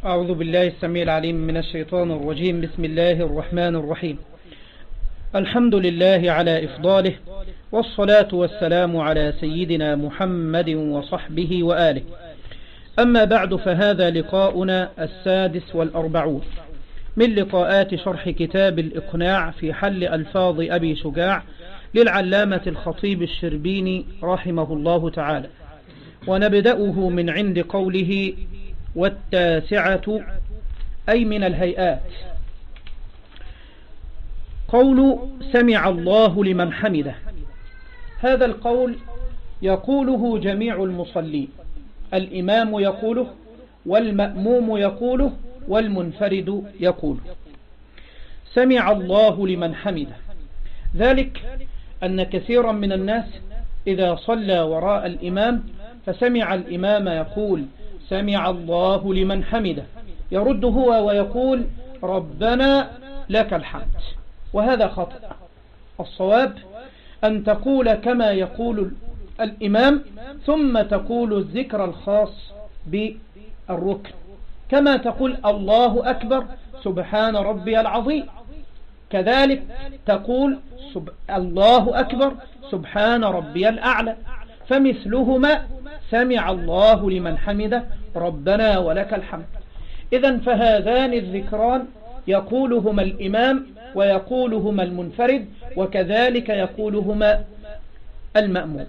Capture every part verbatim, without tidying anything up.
أعوذ بالله السميع العليم من الشيطان الرجيم. بسم الله الرحمن الرحيم. الحمد لله على إفضاله، والصلاة والسلام على سيدنا محمد وصحبه وآله. أما بعد، فهذا لقاؤنا السادس والأربعون من لقاءات شرح كتاب الإقناع في حل ألفاظ أبي شجاع للعلامة الخطيب الشربيني رحمه الله تعالى، ونبدأه من عند قوله: والتاسعة أي من الهيئات. قول سمع الله لمن حمده، هذا القول يقوله جميع المصلين، الإمام يقوله والمأموم يقوله والمنفرد يقوله. سمع الله لمن حمده، ذلك أن كثيرا من الناس إذا صلى وراء الإمام فسمع الإمام يقول سمع الله لمن حمده، يرد هو ويقول ربنا لك الحمد، وهذا خطأ. الصواب أن تقول كما يقول الإمام، ثم تقول الذكر الخاص بالركن، كما تقول الله أكبر سبحان ربي العظيم، كذلك تقول الله أكبر سبحان ربي الأعلى، فمثلهما سمع الله لمن حمده ربنا ولك الحمد. إذن فهذان الذكران يقولهما الإمام ويقولهما المنفرد، وكذلك يقولهما المأموم.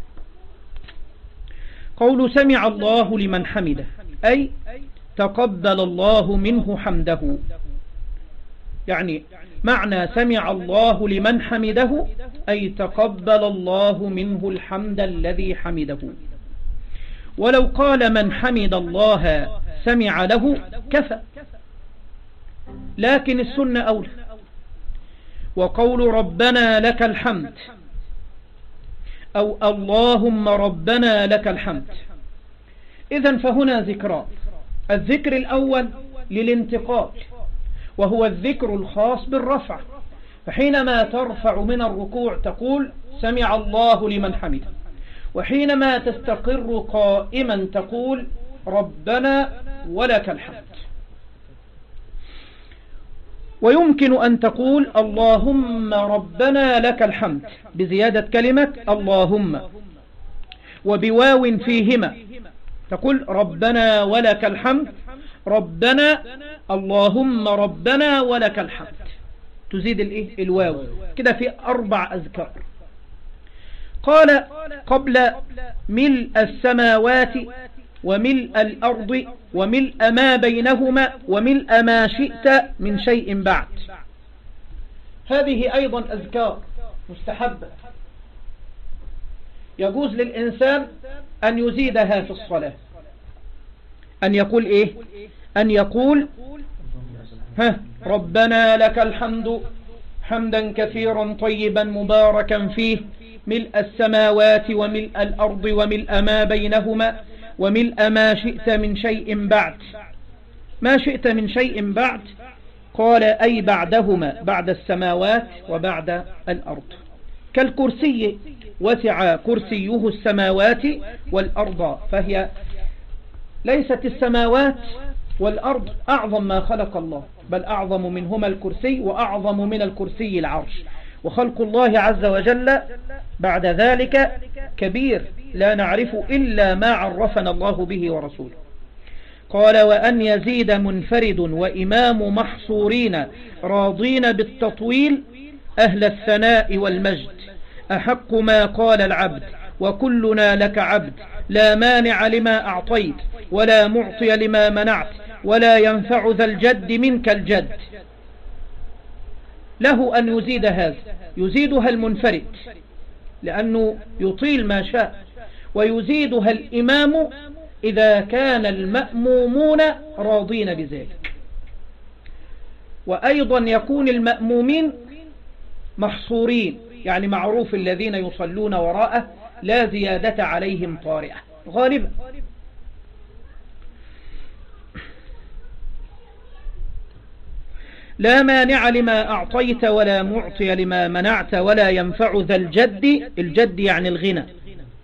قول سمع الله لمن حمده أي تقبل الله منه حمده، يعني معنى سمع الله لمن حمده أي تقبل الله منه الحمد الذي حمده. ولو قال من حمد الله سمع له كفى، لكن السنة أولى. وقول ربنا لك الحمد أو اللهم ربنا لك الحمد، إذن فهنا ذكران. الذكر الأول للانتقال، وهو الذكر الخاص بالرفع، فحينما ترفع من الركوع تقول سمع الله لمن حمده، وحينما تستقر قائما تقول ربنا ولك الحمد. ويمكن أن تقول اللهم ربنا لك الحمد بزيادة كلمة اللهم وبواو فيهما، تقول ربنا ولك الحمد، ربنا اللهم ربنا ولك الحمد، تزيد الايه الواو كده في أربع أذكار. قال قبل ملء السماوات وملء الأرض وملء ما بينهما وملء ما شئت من شيء بعد. هذه أيضا أذكار مستحبة يجوز للإنسان أن يزيدها في الصلاة، أن يقول إيه؟ أن يقول ها ربنا لك الحمد حمدا كثيرا طيبا مباركا فيه، ملء السماوات وملء الأرض وملء ما بينهما وملء ما شئت من شيء بعد. ما شئت من شيء بعد قال أي بعدهما، بعد السماوات وبعد الأرض، كالكرسي وسع كرسيه السماوات والأرض، فهي ليست السماوات والأرض أعظم ما خلق الله، بل أعظم منهما الكرسي، وأعظم من الكرسي العرش، وخلق الله عز وجل بعد ذلك كبير لا نعرف إلا ما عرفنا الله به ورسوله. قال وأن يزيد منفرد وإمام محصورين راضين بالتطويل أهل الثناء والمجد، أحق ما قال العبد وكلنا لك عبد، لا مانع لما أعطيت ولا معطي لما منعت ولا ينفع ذا الجد منك الجد. له أن يزيد هذا، يزيدها المنفرد لأنه يطيل ما شاء، ويزيدها الإمام إذا كان المأمومون راضين بذلك. وأيضا يكون المأمومين محصورين، يعني معروف الذين يصلون وراءه لا زيادة عليهم طارئة غالبا. لا مانع لما أعطيت ولا معطي لما منعت ولا ينفع ذا الجد، الجد يعني الغنى،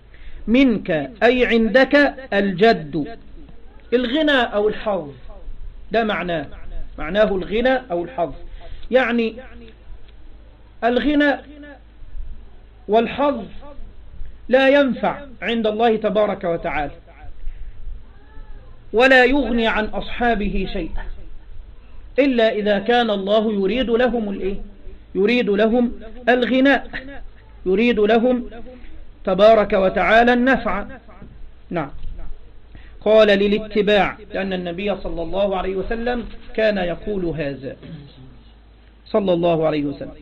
منك أي عندك الجد، الغنى أو الحظ، ده معناه معناه الغنى أو الحظ. يعني الغنى والحظ لا ينفع عند الله تبارك وتعالى ولا يغني عن أصحابه شيئا إلا إذا كان الله يريد لهم الإيه؟ يريد لهم الغناء، يريد لهم تبارك وتعالى النفع. نعم. قال للاتباع، لأن النبي صلى الله عليه وسلم كان يقول هذا صلى الله عليه وسلم.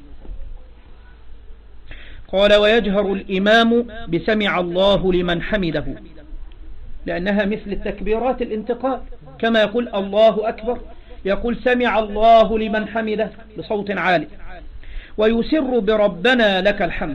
قال ويجهر الإمام بسمع الله لمن حمده، لأنها مثل التكبيرات الانتقال، كما يقول الله أكبر يقول سمع الله لمن حمده بصوت عالي. ويسر بربنا لك الحمد،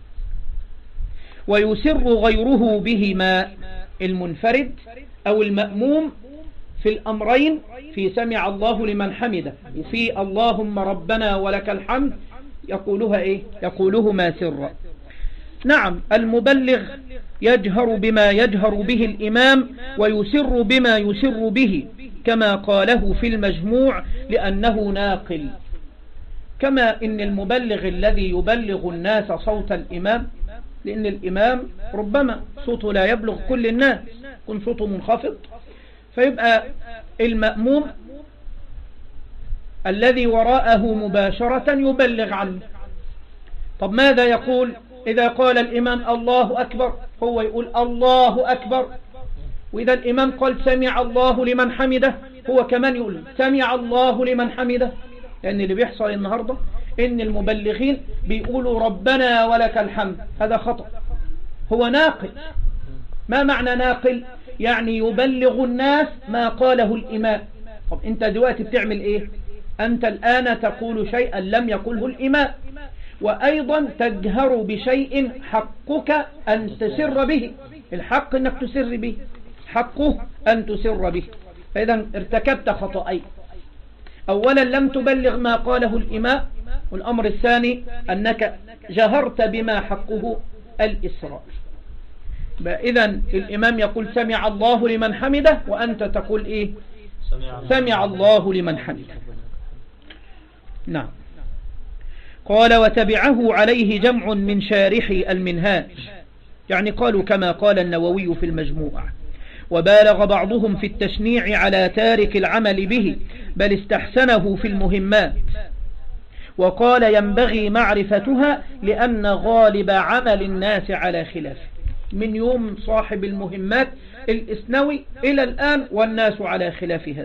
ويسر غيره بهما، المنفرد أو المأموم في الأمرين، في سمع الله لمن حمده وفي اللهم ربنا ولك الحمد يقولها إيه؟ يقولهما سرا. نعم، المبلغ يجهر بما يجهر به الإمام ويسر بما يسر به، كما قاله في المجموع لأنه ناقل. كما إن المبلغ الذي يبلغ الناس صوت الإمام، لأن الإمام ربما صوته لا يبلغ كل الناس، يكون صوته منخفض، فيبقى المأموم الذي وراءه مباشرة يبلغ عنه. طب ماذا يقول إذا قال الإمام الله أكبر؟ هو يقول الله أكبر. وإذا الإمام قال سمع الله لمن حمده، هو كمان يقول سمع الله لمن حمده. لأن اللي بيحصل النهاردة إن المبلغين بيقولوا ربنا ولك الحمد، هذا خطأ، هو ناقل. ما معنى ناقل؟ يعني يبلغ الناس ما قاله الإمام. طب أنت دلوقتي بتعمل إيه؟ أنت الآن تقول شيئا لم يقله الإمام، وأيضا تجهر بشيء حقك أن تسر به، الحق أنك تسر به، حقه أن تسر به. فإذا ارتكبت خطأين: أولا لم تبلغ ما قاله الإمام، والأمر الثاني أنك جهرت بما حقه الإسراء. إذا الإمام يقول سمع الله لمن حمده، وأنت تقول إيه؟ سمع الله لمن حمده. نعم. قال وتبعه عليه جمع من شارحي المنهاج، يعني قالوا كما قال النووي في المجموع. وبالغ بعضهم في التشنيع على تارك العمل به، بل استحسنه في المهمات، وقال ينبغي معرفتها لأن غالب عمل الناس على خلافه. من يوم صاحب المهمات الإسنوي إلى الآن والناس على خلاف هذا.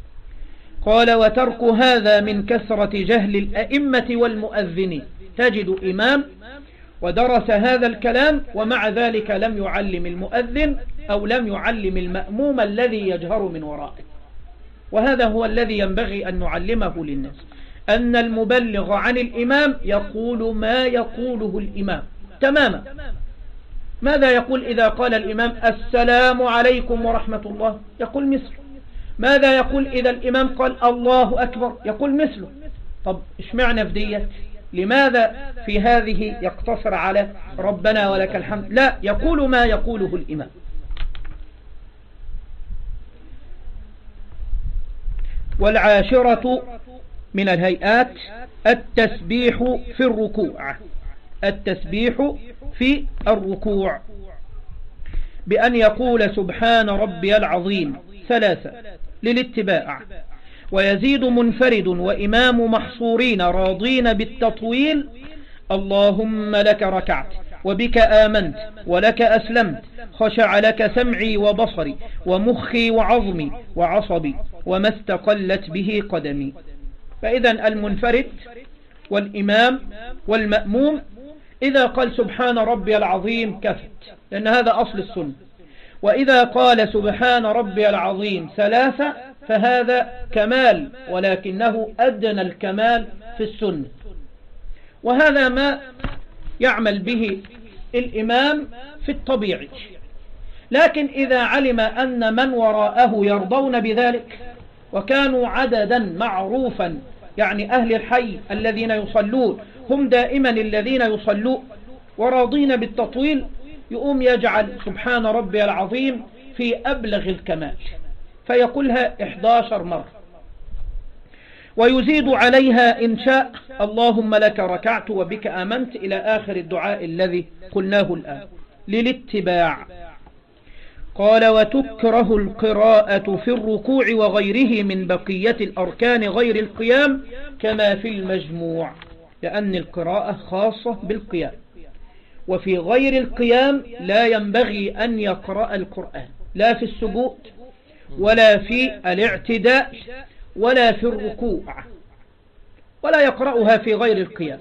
قال وترك هذا من كثرة جهل الأئمة والمؤذنين. تجد إمام ودرس هذا الكلام ومع ذلك لم يعلم المؤذن أو لم يعلم المأموم الذي يجهر من ورائه. وهذا هو الذي ينبغي أن نعلمه للناس، أن المبلغ عن الإمام يقول ما يقوله الإمام تماما. ماذا يقول إذا قال الإمام السلام عليكم ورحمة الله؟ يقول مثله. ماذا يقول إذا الإمام قال الله أكبر؟ يقول مثله. طب اشمعنى في ديت؟ لماذا في هذه يقتصر على ربنا ولك الحمد؟ لا، يقول ما يقوله الإمام. والعاشرة من الهيئات التسبيح في الركوع، التسبيح في الركوع بأن يقول سبحان ربي العظيم ثلاثة للاتباع. ويزيد منفرد وإمام محصورين راضين بالتطويل اللهم لك ركعت وبك آمنت ولك أسلمت خشع لك سمعي وبصري ومخي وعظمي وعصبي وما استقلت به قدمي. فإذا المنفرد والإمام والمأموم إذا قال سبحان ربي العظيم كفت، لأن هذا أصل السنة. وإذا قال سبحان ربي العظيم ثلاثة فهذا كمال، ولكنه أدنى الكمال في السنة. وهذا ما يعمل به الإمام في الطبيعي. لكن إذا علم أن من وراءه يرضون بذلك وكانوا عددا معروفا، يعني أهل الحي الذين يصلون هم دائما الذين يصلون وراضين بالتطويل، يقوم يجعل سبحان ربي العظيم في أبلغ الكمال، فيقولها إحدى عشرة مرة ويزيد عليها إن شاء اللهم لك ركعت وبك آمنت إلى آخر الدعاء الذي قلناه الآن للاتباع. قال وتكره القراءة في الركوع وغيره من بقية الأركان غير القيام كما في المجموع، لأن القراءة خاصة بالقيام، وفي غير القيام لا ينبغي أن يقرأ القرآن لا في السجود ولا في الاعتداء ولا في الركوع، ولا يقرأها في غير القيام.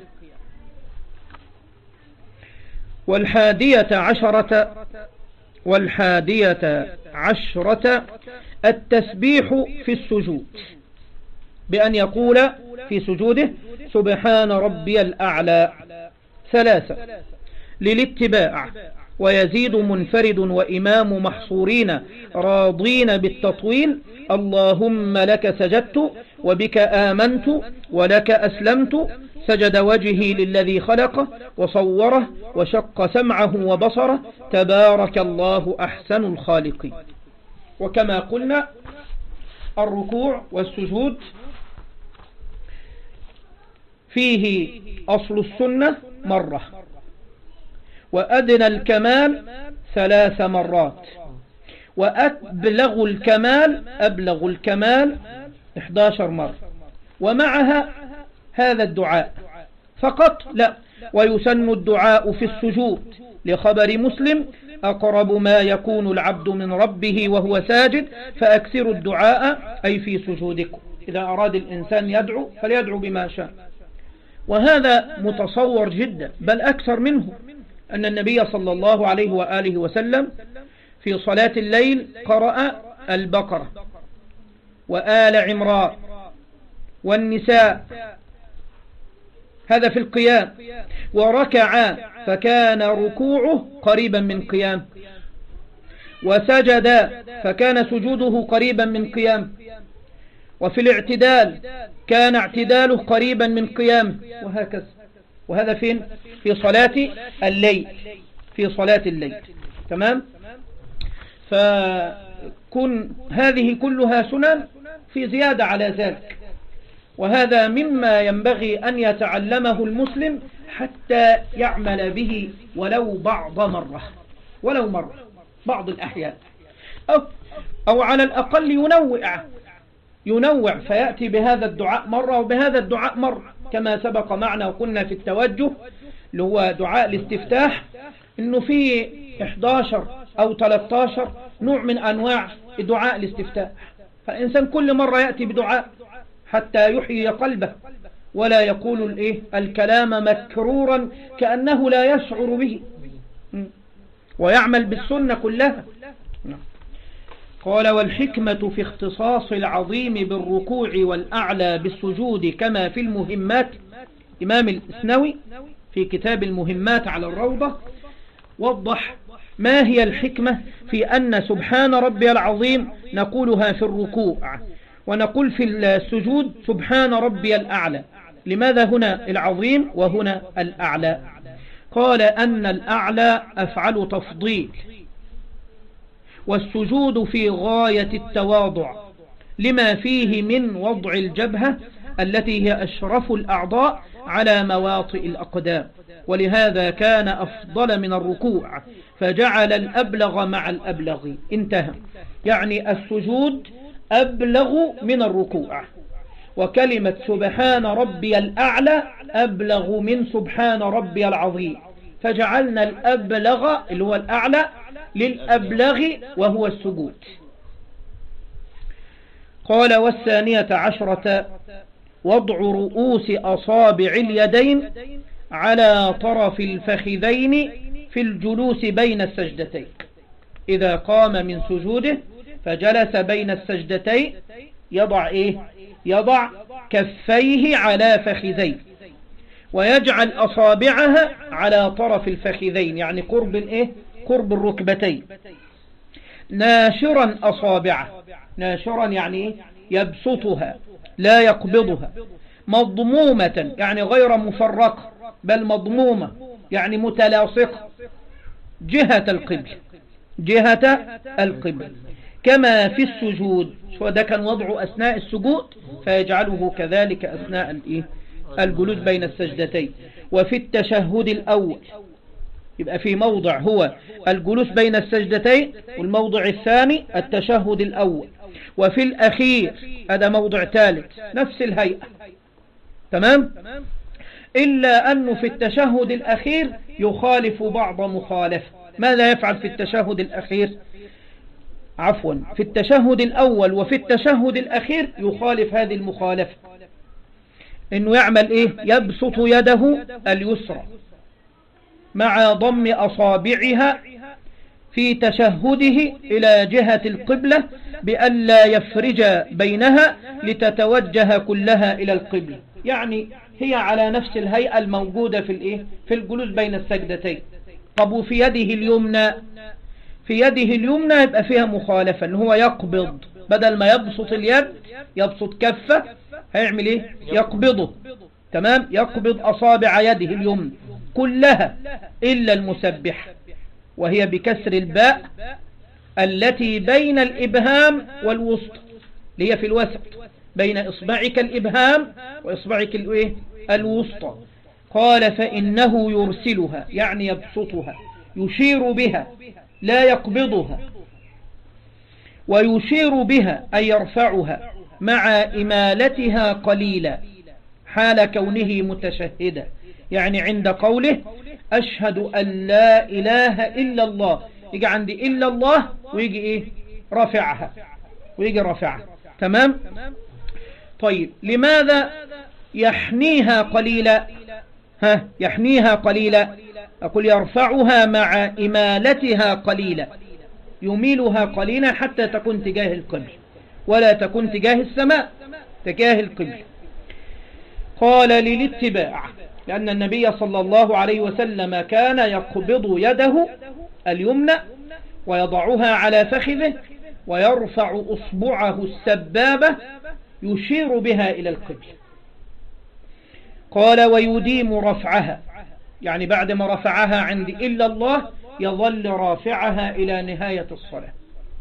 والحادية عشرة والحادية عشرة التسبيح في السجود، بأن يقول في سجوده سبحان ربي الأعلى ثلاثة للاتباع. ويزيد منفرد وإمام محصورين راضين بالتطويل اللهم لك سجدت وبك آمنت ولك أسلمت سجد وجهي للذي خلقه وصوره وشق سمعه وبصره تبارك الله أحسن الخالقين. وكما قلنا الركوع والسجود فيه أصل السنة مرة، وأدنى الكمال ثلاث مرات، وأبلغ الكمال أبلغ الكمال إحدى عشرة مرة، ومعها هذا الدعاء فقط لا. ويسن الدعاء في السجود لخبر مسلم أقرب ما يكون العبد من ربه وهو ساجد فأكثروا الدعاء أي في سجودكم. إذا أراد الإنسان يدعو فليدعو بما شاء، وهذا متصور جدا بل أكثر منه، أن النبي صلى الله عليه وآله وسلم في صلاة الليل قرأ البقرة وآل عمران والنساء، هذا في القيام، وركع فكان ركوعه قريبا من قيام، وسجد فكان سجوده قريبا من قيام، وفي الاعتدال كان اعتداله قريبا من قيام، وهكذا. وهذا فين؟ في صلاة الليل، في صلاة الليل. تمام؟ فكن هذه كلها سنن في زيادة على ذلك، وهذا مما ينبغي أن يتعلمه المسلم حتى يعمل به ولو بعض مرة، ولو مرة بعض الأحيان، أو, أو على الأقل ينوع ينوع فيأتي بهذا الدعاء مرة وبهذا الدعاء مرة، كما سبق معنا وقلنا في التوجه اللي هو دعاء الاستفتاح إنه في إحدى عشر أو ثلاثة عشر نوع من أنواع دعاء الاستفتاح، فالإنسان كل مرة يأتي بدعاء حتى يحيي قلبه ولا يقول الإيه الكلام مكرورا كأنه لا يشعر به، ويعمل بالسنة كلها. قال والحكمة في اختصاص العظيم بالركوع والأعلى بالسجود كما في المهمات. إمام الإسنوي في كتاب المهمات على الروضة وضح ما هي الحكمة في أن سبحان ربي العظيم نقولها في الركوع ونقول في السجود سبحان ربي الأعلى. لماذا هنا العظيم وهنا الأعلى؟ قال أن الأعلى أفعل تفضيل، والسجود في غاية التواضع لما فيه من وضع الجبهة التي هي أشرف الأعضاء على مواطئ الأقدام، ولهذا كان أفضل من الركوع فجعل الأبلغ مع الأبلغ. انتهى، يعني السجود أبلغ من الركوع، وكلمة سبحان ربي الأعلى أبلغ من سبحان ربي العظيم، فجعلنا الأبلغ اللي هو الأعلى للأبلغ وهو السجود. قال والثانية عشرة وضع رؤوس أصابع اليدين على طرف الفخذين في الجلوس بين السجدتين. إذا قام من سجوده فجلس بين السجدتين يضع إيه؟ يضع كفيه على فخذيه ويجعل أصابعها على طرف الفخذين، يعني قرب الإيه؟ قرب الركبتين، ناشرا أصابعه، ناشرا يعني يبسطها لا يقبضها، مضمومة يعني غير مفرقة بل مضمومة يعني متلاصقة، جهة القبل، جهة القبل، كما في السجود، وده كان وضعه أثناء السجود فيجعله كذلك أثناء الجلوس بين السجدتين. وفي التشهد الأول، يبقى في موضع هو الجلوس بين السجدتين، والموضع الثاني التشهد الأول. وفي الأخير هذا موضع ثالث نفس الهيئة، تمام؟ إلا أنه في التشهد الأخير يخالف بعض مخالفة. ماذا يفعل في التشهد الأخير؟ عفوا في التشهد الأول وفي التشهد الأخير يخالف هذه المخالفة، إنه يعمل إيه؟ يبسط يده اليسرى مع ضم أصابعها في تشهده إلى جهة القبلة بألا يفرج بينها لتتوجه كلها إلى القبلة، يعني هي على نفس الهيئة الموجودة في الإيه؟ في الجلوس بين السجدتين. طب وفي يده اليمنى، في يده اليمنى يبقى فيها مخالفة، إن هو يقبض بدل ما يبسط اليد يبسط كفة، هيعمل إيه؟ يقبضه، تمام؟ يقبض أصابع يده اليمنى كلها إلا المسبح، وهي بكسر الباء التي بين الإبهام والوسط، اللي هي في الوسط بين إصبعك الإبهام وإصبعك الوسطى. قال فإنه يرسلها، يعني يبسطها، يشير بها لا يقبضها، ويشير بها أي يرفعها مع إمالتها قليلا حال كونه متشهدا، يعني عند قوله أشهد أن لا إله إلا الله، يجي عندي إلا الله ويجي إيه؟ رفعها، ويجي رفعها، تمام؟ طيب لماذا يحنيها قليلا؟ ها يحنيها قليلا، أقول يرفعها مع إمالتها قليلا، يميلها قليلا حتى تكون تجاه القبل ولا تكون تجاه السماء، تجاه القبل. قال للاتباع، لأن النبي صلى الله عليه وسلم كان يقبض يده اليمنى ويضعها على فخذه ويرفع أصبعه السبابة يشير بها إلى القبل. قال ويديم رفعها، يعني بعد ما رفعها عند إلا الله يظل رافعها إلى نهاية الصلاة.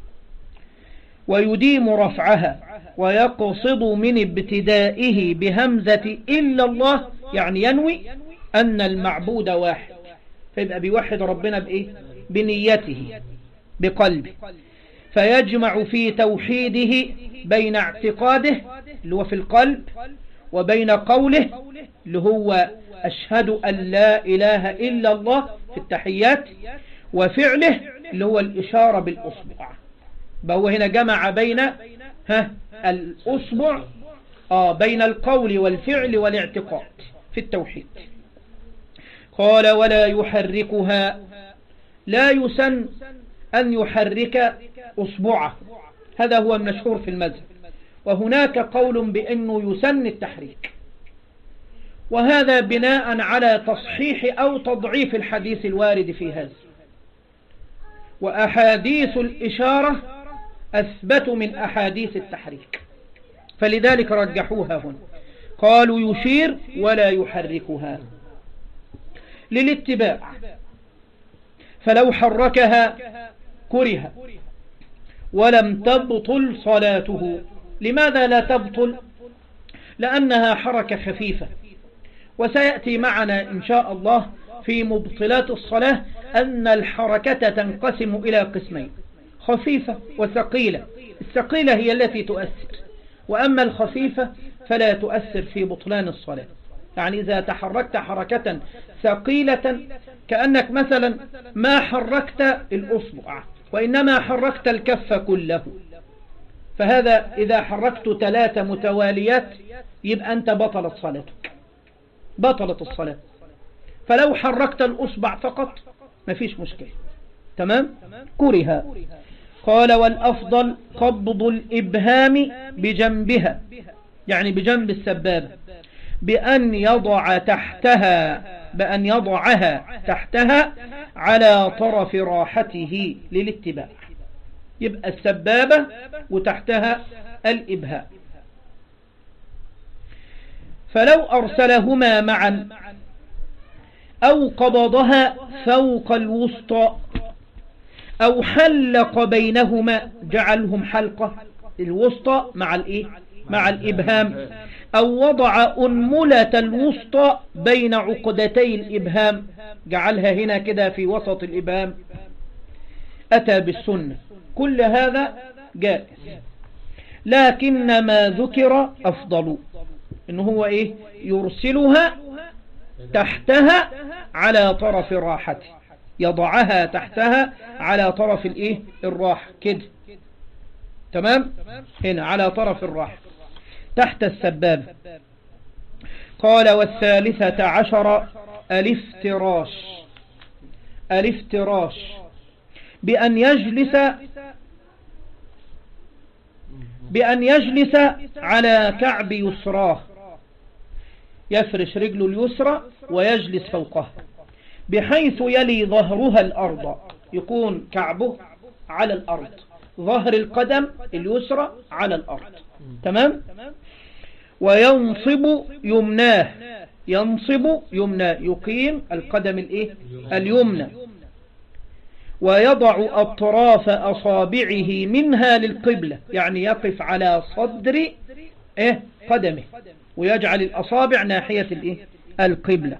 ويديم رفعها ويقصد من ابتدائه بهمزة إلا الله، يعني ينوي أن المعبود واحد، فيبقى بيوحد ربنا بإيه؟ بنيته بقلبه، فيجمع في توحيده بين اعتقاده اللي هو في القلب وبين قوله اللي هو أشهد أن لا إله إلا الله في التحيات، وفعله اللي هو الإشارة بالأصبع. فهو هنا جمع بين ها الأصبع آه بين القول والفعل والاعتقاد في التوحيد. قال ولا يحركها، لا يسن أن يحرك أصبعه، هذا هو المشهور في المذهب، وهناك قول بأنه يسن التحريك، وهذا بناء على تصحيح أو تضعيف الحديث الوارد في هذا، وأحاديث الإشارة أثبت من أحاديث التحريك، فلذلك رجحوها هنا، قالوا يشير ولا يحركها للاتباع، فلو حركها كره ولم تبطل صلاته. لماذا لا تبطل؟ لأنها حركة خفيفة، وسيأتي معنا إن شاء الله في مبطلات الصلاة أن الحركة تنقسم إلى قسمين، خفيفة وثقيلة. الثقيلة هي التي تؤثر، وأما الخفيفة فلا تؤثر في بطلان الصلاة. يعني إذا تحركت حركة ثقيلة كأنك مثلا ما حركت الأصبع وإنما حركت الكف كله، فهذا إذا حركت ثلاثة متواليات يبقى أنت بطلت صلاتك، بطلت الصلاة. فلو حركت الأصبع فقط ما فيش مشكلة، تمام؟ كره. قال والأفضل قبض الإبهام بجنبها، يعني بجنب السبابة، بأن يضع تحتها بأن يضعها تحتها على طرف راحته للاتباع، يبقى السبابة وتحتها الإبهام. فلو أرسلهما معا أو قبضها فوق الوسطى أو حلق بينهما، جعلهم حلقة الوسطى مع الإيه؟ مع الإبهام، أو وضع أنملة الوسطى بين عقدتي الإبهام، جعلها هنا كده في وسط الإبهام، أتى بالسنة. كل هذا جائز، لكن ما ذكر أفضل، إنه هو إيه؟ يرسلها تحتها على طرف راحته، يضعها تحتها على طرف الإيه؟ الراحة كده، تمام؟ هنا على طرف الراحة تحت السبابة. قال والثالثة عشر الافتراش، الافتراش بأن يجلس بأن يجلس على كعب يسراه، يفرش رجله اليسرى ويجلس فوقها بحيث يلي ظهرها الأرض، يكون كعبه على الأرض، ظهر القدم اليسرى على الأرض، تمام؟ وينصب يمناه، ينصب يمناه، يقيم القدم الإيه؟ اليمنى، ويضع أطراف أصابعه منها للقبلة، يعني يقف على صدر إيه؟ قدمه، ويجعل الأصابع ناحية الإيه؟ القبلة.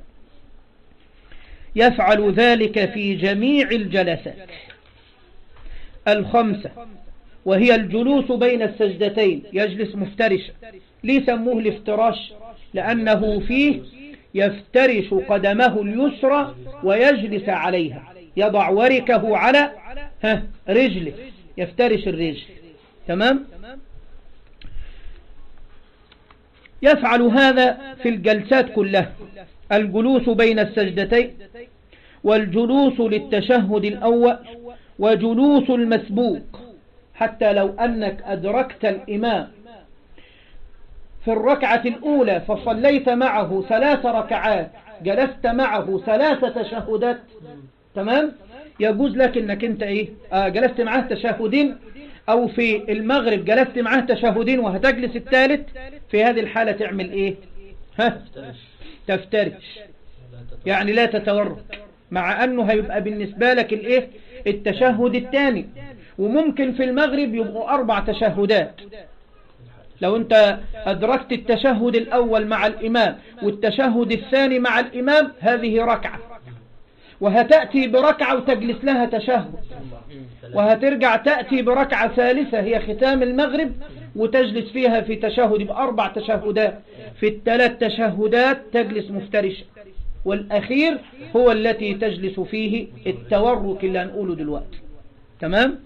يفعل ذلك في جميع الجلسات الخمسة، وهي الجلوس بين السجدتين، يجلس مفترشا. ليه سموه الافتراش؟ لأنه فيه يفترش قدمه اليسرى ويجلس عليها، يضع وركه على ها رجله، يفترش الرجل، تمام؟ يفعل هذا في الجلسات كلها، الجلوس بين السجدتين، والجلوس للتشهد الأول، وجلوس المسبوق، حتى لو أنك أدركت الإمام في الركعة الأولى فصليت معه ثلاث ركعات، جلست معه ثلاث تشهدات، تمام؟ يجوز لك أنك أنت إيه؟ آه جلست معه تشهدين، أو في المغرب جلست معه تشهدين وهتجلس الثالث، في هذه الحالة تعمل إيه؟ ها؟ تفترش، يعني لا تتورك، مع أنه هيبقى بالنسبة لك الإيه؟ التشهد الثاني، وممكن في المغرب يبقوا أربع تشهدات. لو أنت أدركت التشهد الأول مع الإمام والتشهد الثاني مع الإمام، هذه ركعة، وهتأتي بركعة وتجلس لها تشهد، وهترجع تأتي بركعة ثالثة هي ختام المغرب وتجلس فيها في تشهد، بأربع تشهدات. في الثلاث تشهدات تجلس مفترشة، والأخير هو التي تجلس فيه التورك اللي هنقوله دلوقتي، تمام؟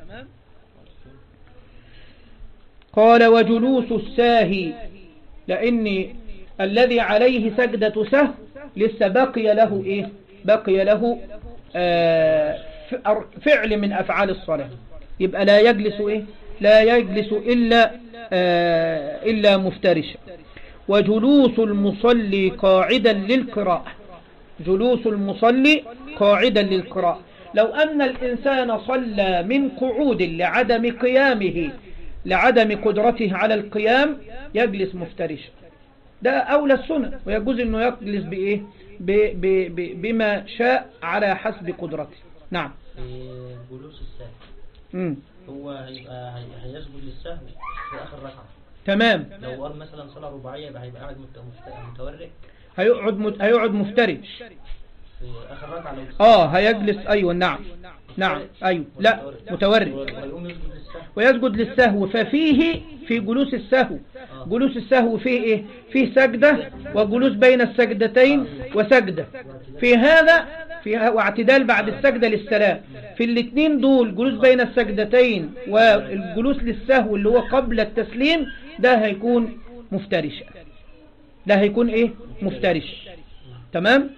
قال وجلوس الساهي، لأن الذي عليه سجدة سهو لسه بقي له إيه؟ بقي له آه فعل من أفعال الصلاة، يبقى لا يجلس إيه؟ لا يجلس إلا آه إلا مفترشا. وجلوس المصلي قاعدا للقراءة، جلوس المصلي قاعدا للقراءة، لو أن الإنسان صلى من قعود لعدم قيامه، لعدم قدرته على القيام، يجلس مفترشا، ده أولى السنة، ويجوز أنه يجلس بإيه؟ ب ب ب بما شاء على حسب قدرته. نعم. جلوس السهو هو هيبقى هيسجد للسهو في آخر ركعة، تمام؟ لو قال مثلا صلاة رباعية يبقى هيبقى قاعد متورك، هيقعد مت... هيقعد مفترش في آخر ركعة، لو اه هيجلس، أيوة نعم نعم أيوة لا متورك، ويسجد للسهو. ففيه في جلوس السهو، جلوس السهو فيه إيه؟ فيه سجدة وجلوس بين السجدتين وسجدة، في هذا فيها واعتدال بعد السجدة للسلام. في الاثنين دول جلوس بين السجدتين والجلوس للسهو اللي هو قبل التسليم، ده هيكون مفترش، ده هيكون إيه؟ مفترش، تمام؟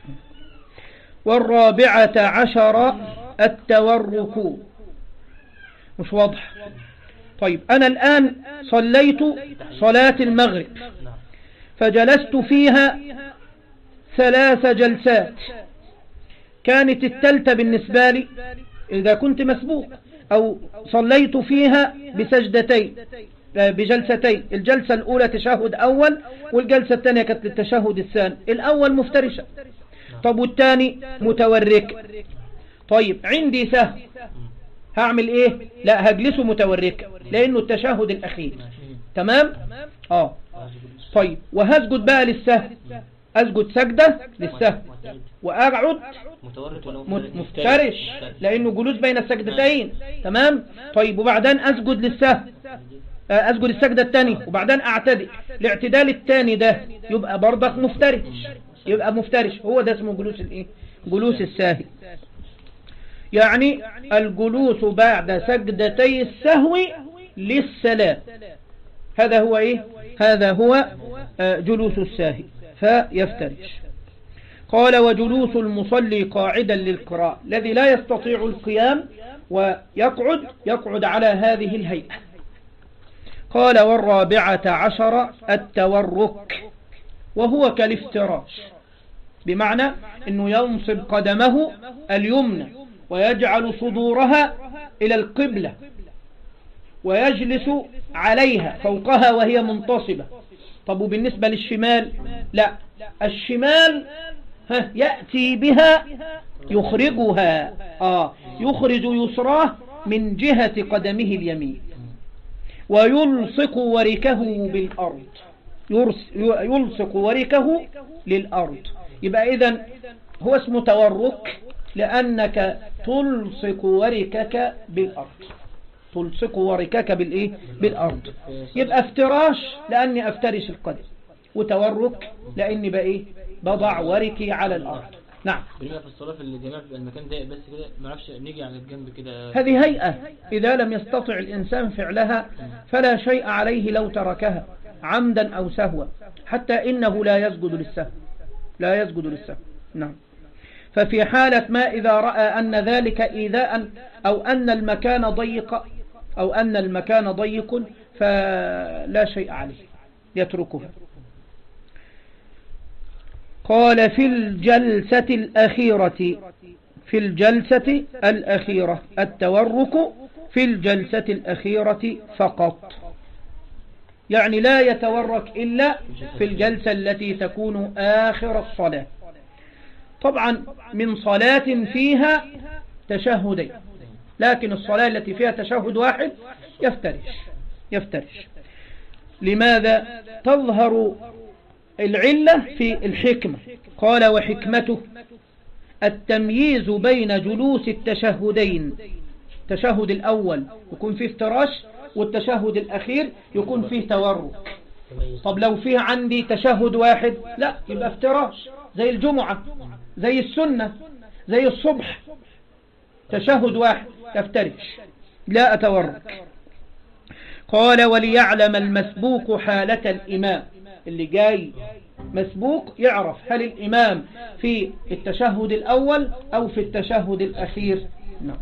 والرابعة عشر التورك، مش واضح؟ طيب أنا الآن صليت صلاة المغرب فجلست فيها ثلاث جلسات، كانت التالتة بالنسبة لي إذا كنت مسبوق، أو صليت فيها بسجدتين بجلستين، الجلسة الأولى تشهد أول والجلسة الثانية كانت التشهد الثاني، الأول مفترشة، طب والثاني متورك، طيب عندي سهو هعمل ايه؟ لا هجلسه متوركا لانه التشهد الاخير. تمام. اه طيب وهسجد بقى للسهو، اسجد سجدة للسهو واقعد مفترش لانه جلوس بين السجدتين. تمام. طيب وبعدين اسجد للسهو، اسجد السجدة الثانية وبعدين اعتدل. الاعتدال الثاني ده يبقى برضك مفترش، يبقى مفترش. هو ده اسمه جلوس الايه؟ جلوس الساهي. يعني الجلوس بعد سجدتي السهو للسلام، هذا هو ايه؟ هذا هو جلوس الساهي فيفترش. قال وجلوس المصلي قاعدا للقراءة، الذي لا يستطيع القيام ويقعد يقعد على هذه الهيئة. قال والرابعة عشر التورك، وهو كالافتراش، بمعنى أنه ينصب قدمه اليمنى ويجعل صدورها إلى القبلة ويجلس عليها فوقها وهي منتصبة. طب وبالنسبة للشمال؟ لا، الشمال ها يأتي بها يخرجها آه يخرج يسراه من جهة قدمه اليمين ويلصق وركه بالأرض، يلصق وركه للأرض. يبقى إذن هو اسمه تورك لأنك تلصق وركك بالأرض، تلصق وركك بالإيه؟ بالأرض. يبقى افتراش لأني أفترش القدم، وتورك لأني بقى إيه؟ بضع وركي على الأرض. نعم. بالنسبة في الصلاة في الجماعة في المكان ضيق بس كده ما نعرفش نيجي على الجنب كده. هذه هيئة إذا لم يستطع الإنسان فعلها فلا شيء عليه لو تركها عمدا أو سهوا، حتى إنه لا يسجد للسهو، لا يسجد للسهو. نعم. ففي حالة ما إذا رأى أن ذلك إيذاء أو أن المكان ضيق أو أن المكان ضيق فلا شيء عليه يتركها. قال في الجلسة الأخيرة، في الجلسة الأخيرة التورك في الجلسة الأخيرة فقط، يعني لا يتورك إلا في الجلسة التي تكون آخر الصلاة. طبعا من صلاة فيها تشهدين، لكن الصلاة التي فيها تشهد واحد يفترش يفترش. لماذا؟ تظهر العلة في الحكمة. قال وحكمته التمييز بين جلوس التشهدين، التشهد الأول يكون فيه افتراش والتشهد الأخير يكون فيه تورك. طب لو فيه عندي تشهد واحد لا يبقى افتراش، زي الجمعة زي السنة زي الصبح، تشهد واحد يفترش لا أتورك. قال وليعلم المسبوق حالة الإمام، اللي جاي مسبوق يعرف هل الإمام في التشهد الأول أو في التشهد الأخير. نعم.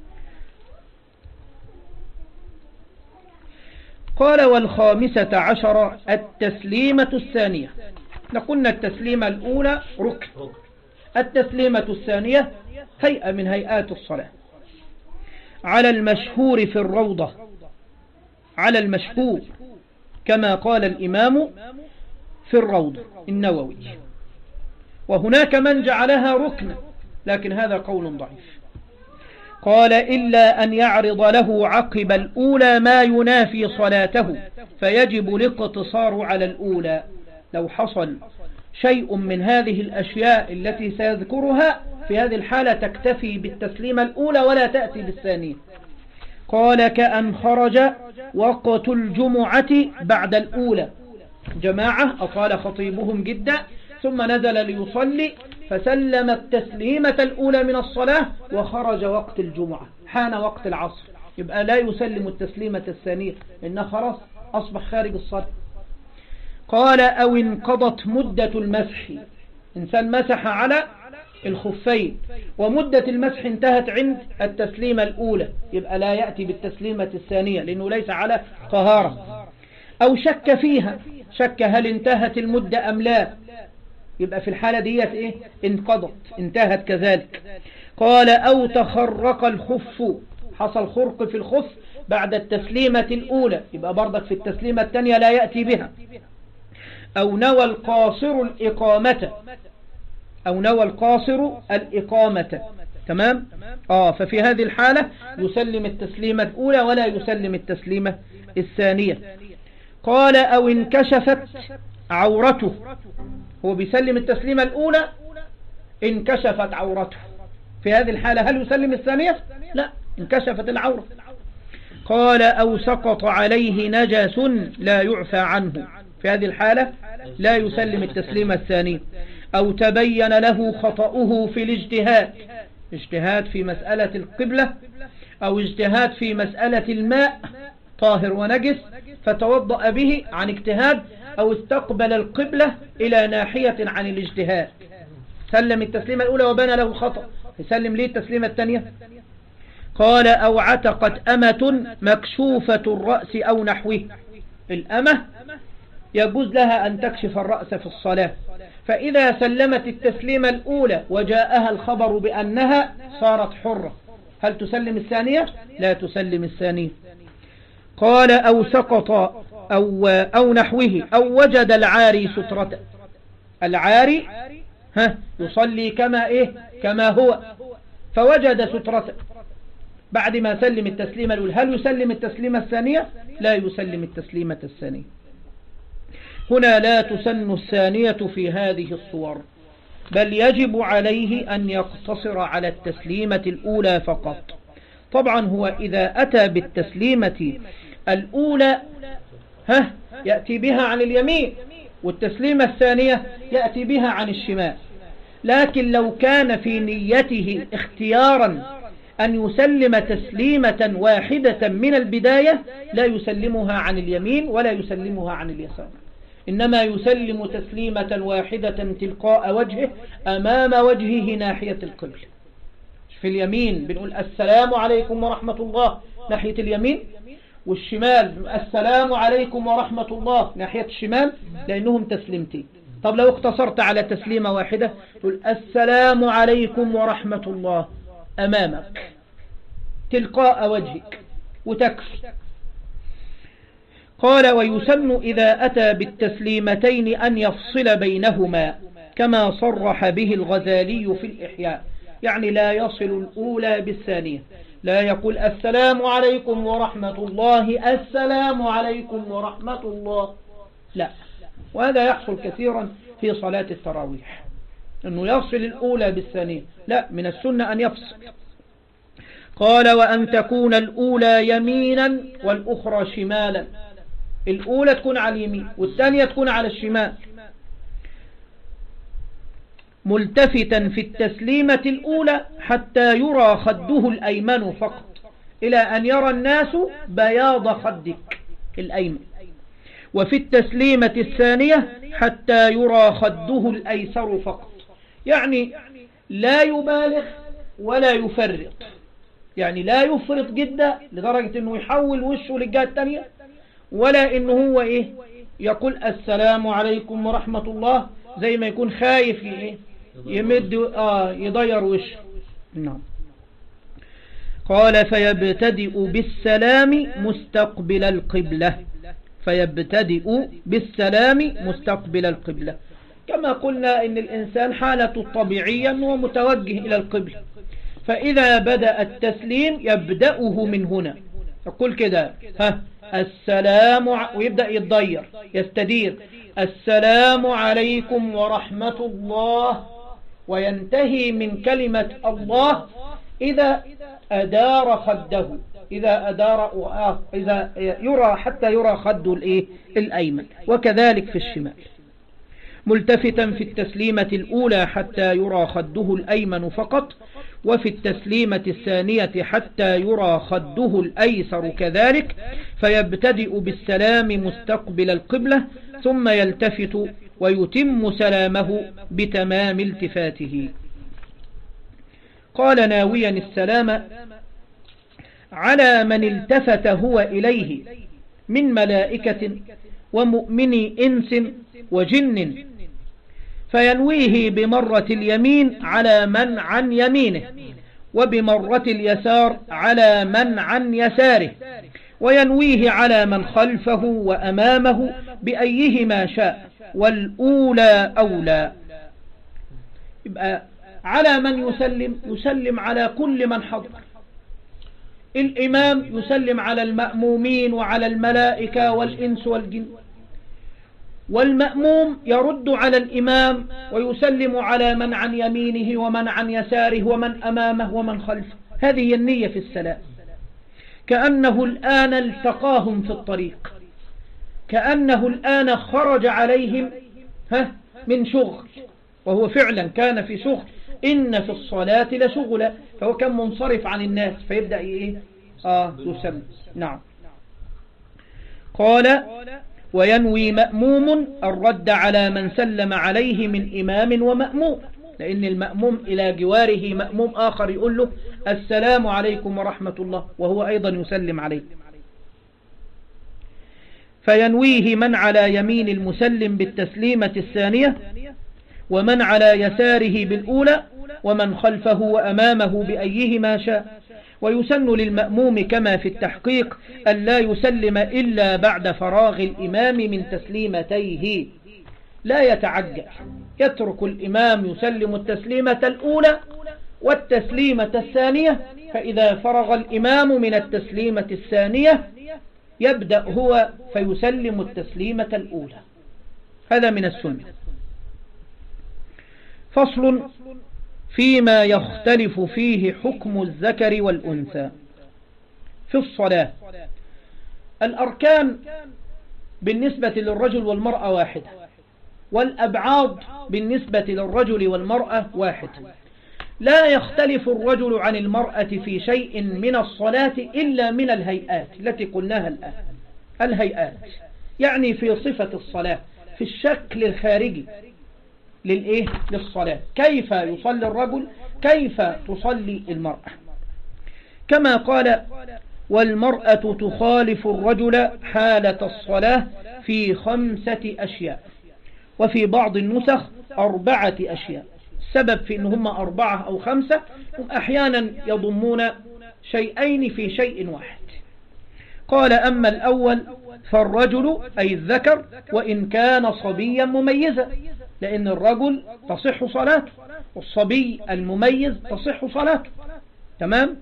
قال والخامسة عشر التسليمة الثانية. لقلنا التسليمة الأولى ركن، التسليمة الثانية هيئة من هيئات الصلاة على المشهور في الروضة، على المشهور كما قال الإمام في الروضة النووي، وهناك من جعلها ركنا لكن هذا قول ضعيف. قال إلا أن يعرض له عقب الأولى ما ينافي صلاته فيجب الاقتصار على الأولى. لو حصل شيء من هذه الأشياء التي سيذكرها في هذه الحالة تكتفي بالتسليمة الأولى ولا تأتي بالثانية. قال كأن خرج وقت الجمعة بعد الأولى، جماعة أطال خطيبهم جدا ثم نزل ليصلي فسلم التسليمة الأولى من الصلاة وخرج وقت الجمعة، حان وقت العصر، يبقى لا يسلم التسليمة الثانية إنه خلاص أصبح خارج الصلاة. قال أو انقضت مدة المسح، إنسان مسح على الخفين ومدة المسح انتهت عند التسليمة الأولى، يبقى لا يأتي بالتسليمة الثانية لأنه ليس على طهارة. أو شك فيها، شك هل انتهت المدة أم لا، يبقى في الحالة ديت إيه؟ انقضت، انتهت كذلك. قال أو تخرق الخف، حصل خرق في الخف بعد التسليمة الأولى، يبقى برضك في التسليمة الثانية لا يأتي بها. أو نوى القاصر الإقامة، أو نوى القاصر الإقامة، تمام. آه ففي هذه الحالة يسلم التسليمة الأولى ولا يسلم التسليمة الثانية. قال أو انكشفت عورته، هو بيسلم التسليمة الأولى انكشفت عورته، في هذه الحالة هل يسلم الثانية؟ لا، انكشفت العورة. قال أو سقط عليه نجس لا يعفى عنه، في هذه الحالة لا يسلم التسليمة الثانية. أو تبين له خطأه في الاجتهاد، اجتهاد في مسألة القبلة أو اجتهاد في مسألة الماء طاهر ونجس فتوضأ به عن اجتهاد، أو استقبل القبلة إلى ناحية عن الاجتهاد، سلم التسليمة الأولى وبان له خطأ، يسلم ليه التسليمة الثانية؟ قال أو عتقت أمة مكشوفة الرأس أو نحوه، الأمة يجوز لها أن تكشف الرأس في الصلاة، فإذا سلمت التسليمة الأولى وجاءها الخبر بأنها صارت حرة، هل تسلم الثانية؟ لا تسلم الثانية. قال أو سقط أو, أو نحوه أو وجد العاري سترته، العاري ها يصلي كما إيه كما هو فوجد سترته بعد ما سلم التسليمة الأولى، هل يسلم التسليمة الثانية؟ لا يسلم التسليمة الثانية. هنا لا تسن الثانية في هذه الصور، بل يجب عليه أن يقتصر على التسليمة الأولى فقط. طبعا هو إذا أتى بالتسليمة الأولى ها يأتي بها عن اليمين، والتسليمة الثانية يأتي بها عن الشمال، لكن لو كان في نيته اختيارا أن يسلم تسليمة واحدة من البداية لا يسلمها عن اليمين ولا يسلمها عن اليسار، إنما يسلم تسليمة واحدة تلقاء وجهه أمام وجهه ناحية القبل. في اليمين بنقول السلام عليكم ورحمة الله ناحية اليمين، والشمال السلام عليكم ورحمة الله ناحية الشمال، لأنهم تسليمتين. طب لو اقتصرت على تسليمة واحدة تقول السلام عليكم ورحمة الله أمامك تلقاء وجهك وتكفي. قال ويسن إذا أتى بالتسليمتين أن يفصل بينهما كما صرح به الغزالي في الإحياء، يعني لا يصل الأولى بالثانية، لا يقول السلام عليكم ورحمة الله السلام عليكم ورحمة الله، لا، وهذا يحصل كثيرا في صلاة التراويح أنه يصل الأولى بالثانية، لا، من السنة أن يفصل. قال وأن تكون الأولى يمينا والأخرى شمالا، الأولى تكون على اليمين والثانية تكون على الشمال، ملتفتا في التسليمة الأولى حتى يرى خده الأيمن فقط، إلى أن يرى الناس بياض خدك الأيمن، وفي التسليمة الثانية حتى يرى خده الأيسر فقط، يعني لا يبالغ ولا يفرط، يعني لا يفرط جدا لدرجة أنه يحول وشه للجهة الثانية، ولا أنه هو إيه يقول السلام عليكم ورحمة الله زي ما يكون خايف إيه يمد آه يضير وشه. نعم. قال فيبتدئ بالسلام مستقبل القبلة، فيبتدئ بالسلام مستقبل القبلة، كما قلنا إن الإنسان حالته الطبيعية أنه متوجه إلى القبلة، فإذا بدأ التسليم يبدأه من هنا، يقول كده ها السلام ويبدأ يتضير يستدير السلام عليكم ورحمة الله، وينتهي من كلمة الله إذا أدار خده، إذا أدار آه إذا يرى حتى يرى خده الإيه الأيمن، وكذلك في الشمال، ملتفتا في التسليمة الأولى حتى يرى خده الأيمن فقط، وفي التسليمة الثانية حتى يرى خده الأيسر كذلك، فيبتدئ بالسلام مستقبل القبلة ثم يلتفت ويتم سلامه بتمام التفاته. قال ناويا السلام على من التفت هو إليه من ملائكة ومؤمن إنس وجن، فينويه بمرة اليمين على من عن يمينه، وبمرة اليسار على من عن يساره، وينويه على من خلفه وأمامه بأيهما شاء، والأولى أولى. يبقى على من يسلم؟ يسلم على كل من حضر. الإمام يسلم على المأمومين وعلى الملائكة والإنس والجن، والمأموم يرد على الإمام ويسلم على من عن يمينه ومن عن يساره ومن أمامه ومن خلفه. هذه النية في السلام، كأنه الآن التقاهم في الطريق، كأنه الآن خرج عليهم ها من شغل، وهو فعلا كان في شغل. إن في الصلاة لشغلا، فهو كان منصرف عن الناس فيبدأ إيه؟ آه يسلم. نعم. قال وينوي مأموم الرد على من سلم عليه من إمام ومأموم، لأن المأموم إلى جواره مأموم آخر يقول له السلام عليكم ورحمة الله، وهو أيضا يسلم عليه. فينويه من على يمين المسلم بالتسليمة الثانية، ومن على يساره بالأولى، ومن خلفه وأمامه بأيهما شاء. ويسن للمأموم كما في التحقيق أن لا يسلم إلا بعد فراغ الإمام من تسليمتيه، لا يتعجل، يترك الإمام يسلم التسليمة الأولى والتسليمة الثانية، فإذا فرغ الإمام من التسليمة الثانية يبدأ هو فيسلم التسليمة الأولى. هذا من السنة. فصل فيما يختلف فيه حكم الذكر والأنثى في الصلاة. الأركان بالنسبة للرجل والمرأة واحدة، والأبعاد بالنسبة للرجل والمرأة واحدة. لا يختلف الرجل عن المرأة في شيء من الصلاة إلا من الهيئات التي قلناها الآن. الهيئات يعني في صفة الصلاة، في الشكل الخارجي للإيه؟ للصلاة، كيف يصلي الرجل، كيف تصلي المرأة. كما قال والمرأة تخالف الرجل حالة الصلاة في خمسة أشياء، وفي بعض النسخ أربعة أشياء. السبب في أن هم أربعة أو خمسة، هم أحيانا يضمون شيئين في شيء واحد. قال أما الأول فالرجل أي الذكر وإن كان صبيا مميزا، لأن الرجل تصح صلاته، والصبي المميز تصح صلاته. تمام.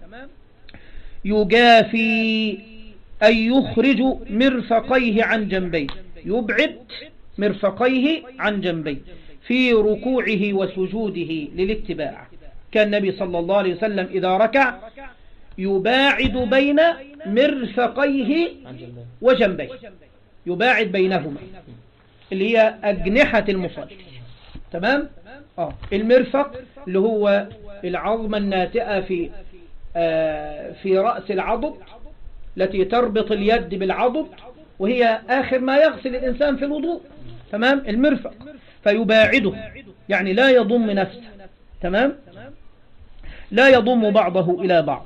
يجافي أي يخرج مرفقيه عن جنبيه، يبعد مرفقيه عن جنبيه في ركوعه وسجوده للاتباع. كان النبي صلى الله عليه وسلم إذا ركع يباعد بين مرفقيه وجنبيه، يباعد بينهما اللي هي أجنحة المصلي. تمام. آه. المرفق اللي هو العظمة الناتئة في آه في رأس العضد التي تربط اليد بالعضد، وهي آخر ما يغسل الإنسان في الوضوء. تمام. المرفق فيباعده يعني لا يضم نفسه. تمام. لا يضم بعضه إلى بعض.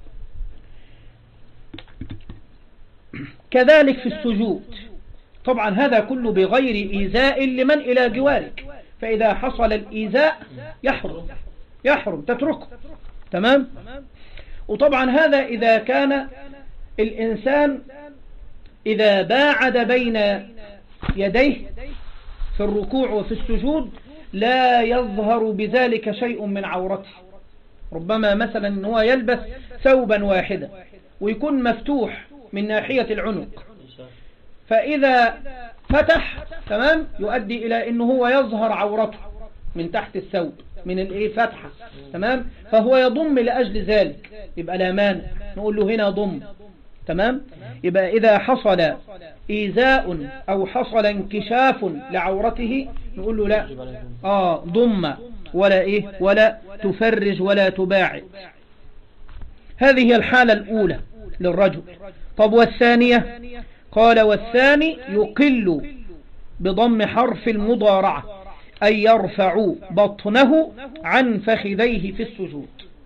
كذلك في السجود، طبعا هذا كله بغير إيذاء لمن إلى جوارك، فإذا حصل الإيذاء يحرم يحرم تتركه. تمام. وطبعا هذا إذا كان الإنسان إذا باعد بين يديه في الركوع وفي السجود لا يظهر بذلك شيء من عورته. ربما مثلا هو يلبس ثوبا واحدا ويكون مفتوح من ناحية العنق، فإذا فتح تمام يؤدي إلى أنه هو يظهر عورته من تحت الثوب من الايه فتحة. تمام. فهو يضم لأجل ذلك، يبقى لا مانع نقول له هنا ضم. تمام. يبقى إذا حصل إيذاء أو حصل انكشاف لعورته نقول له لا آه ضم ولا إيه ولا تفرج ولا تباعد. هذه هي الحالة الأولى للرجل. طب والثانية؟ قال والثاني يقل بضم حرف المضارعة، أي يرفع بطنه عن فخذيه في السجود.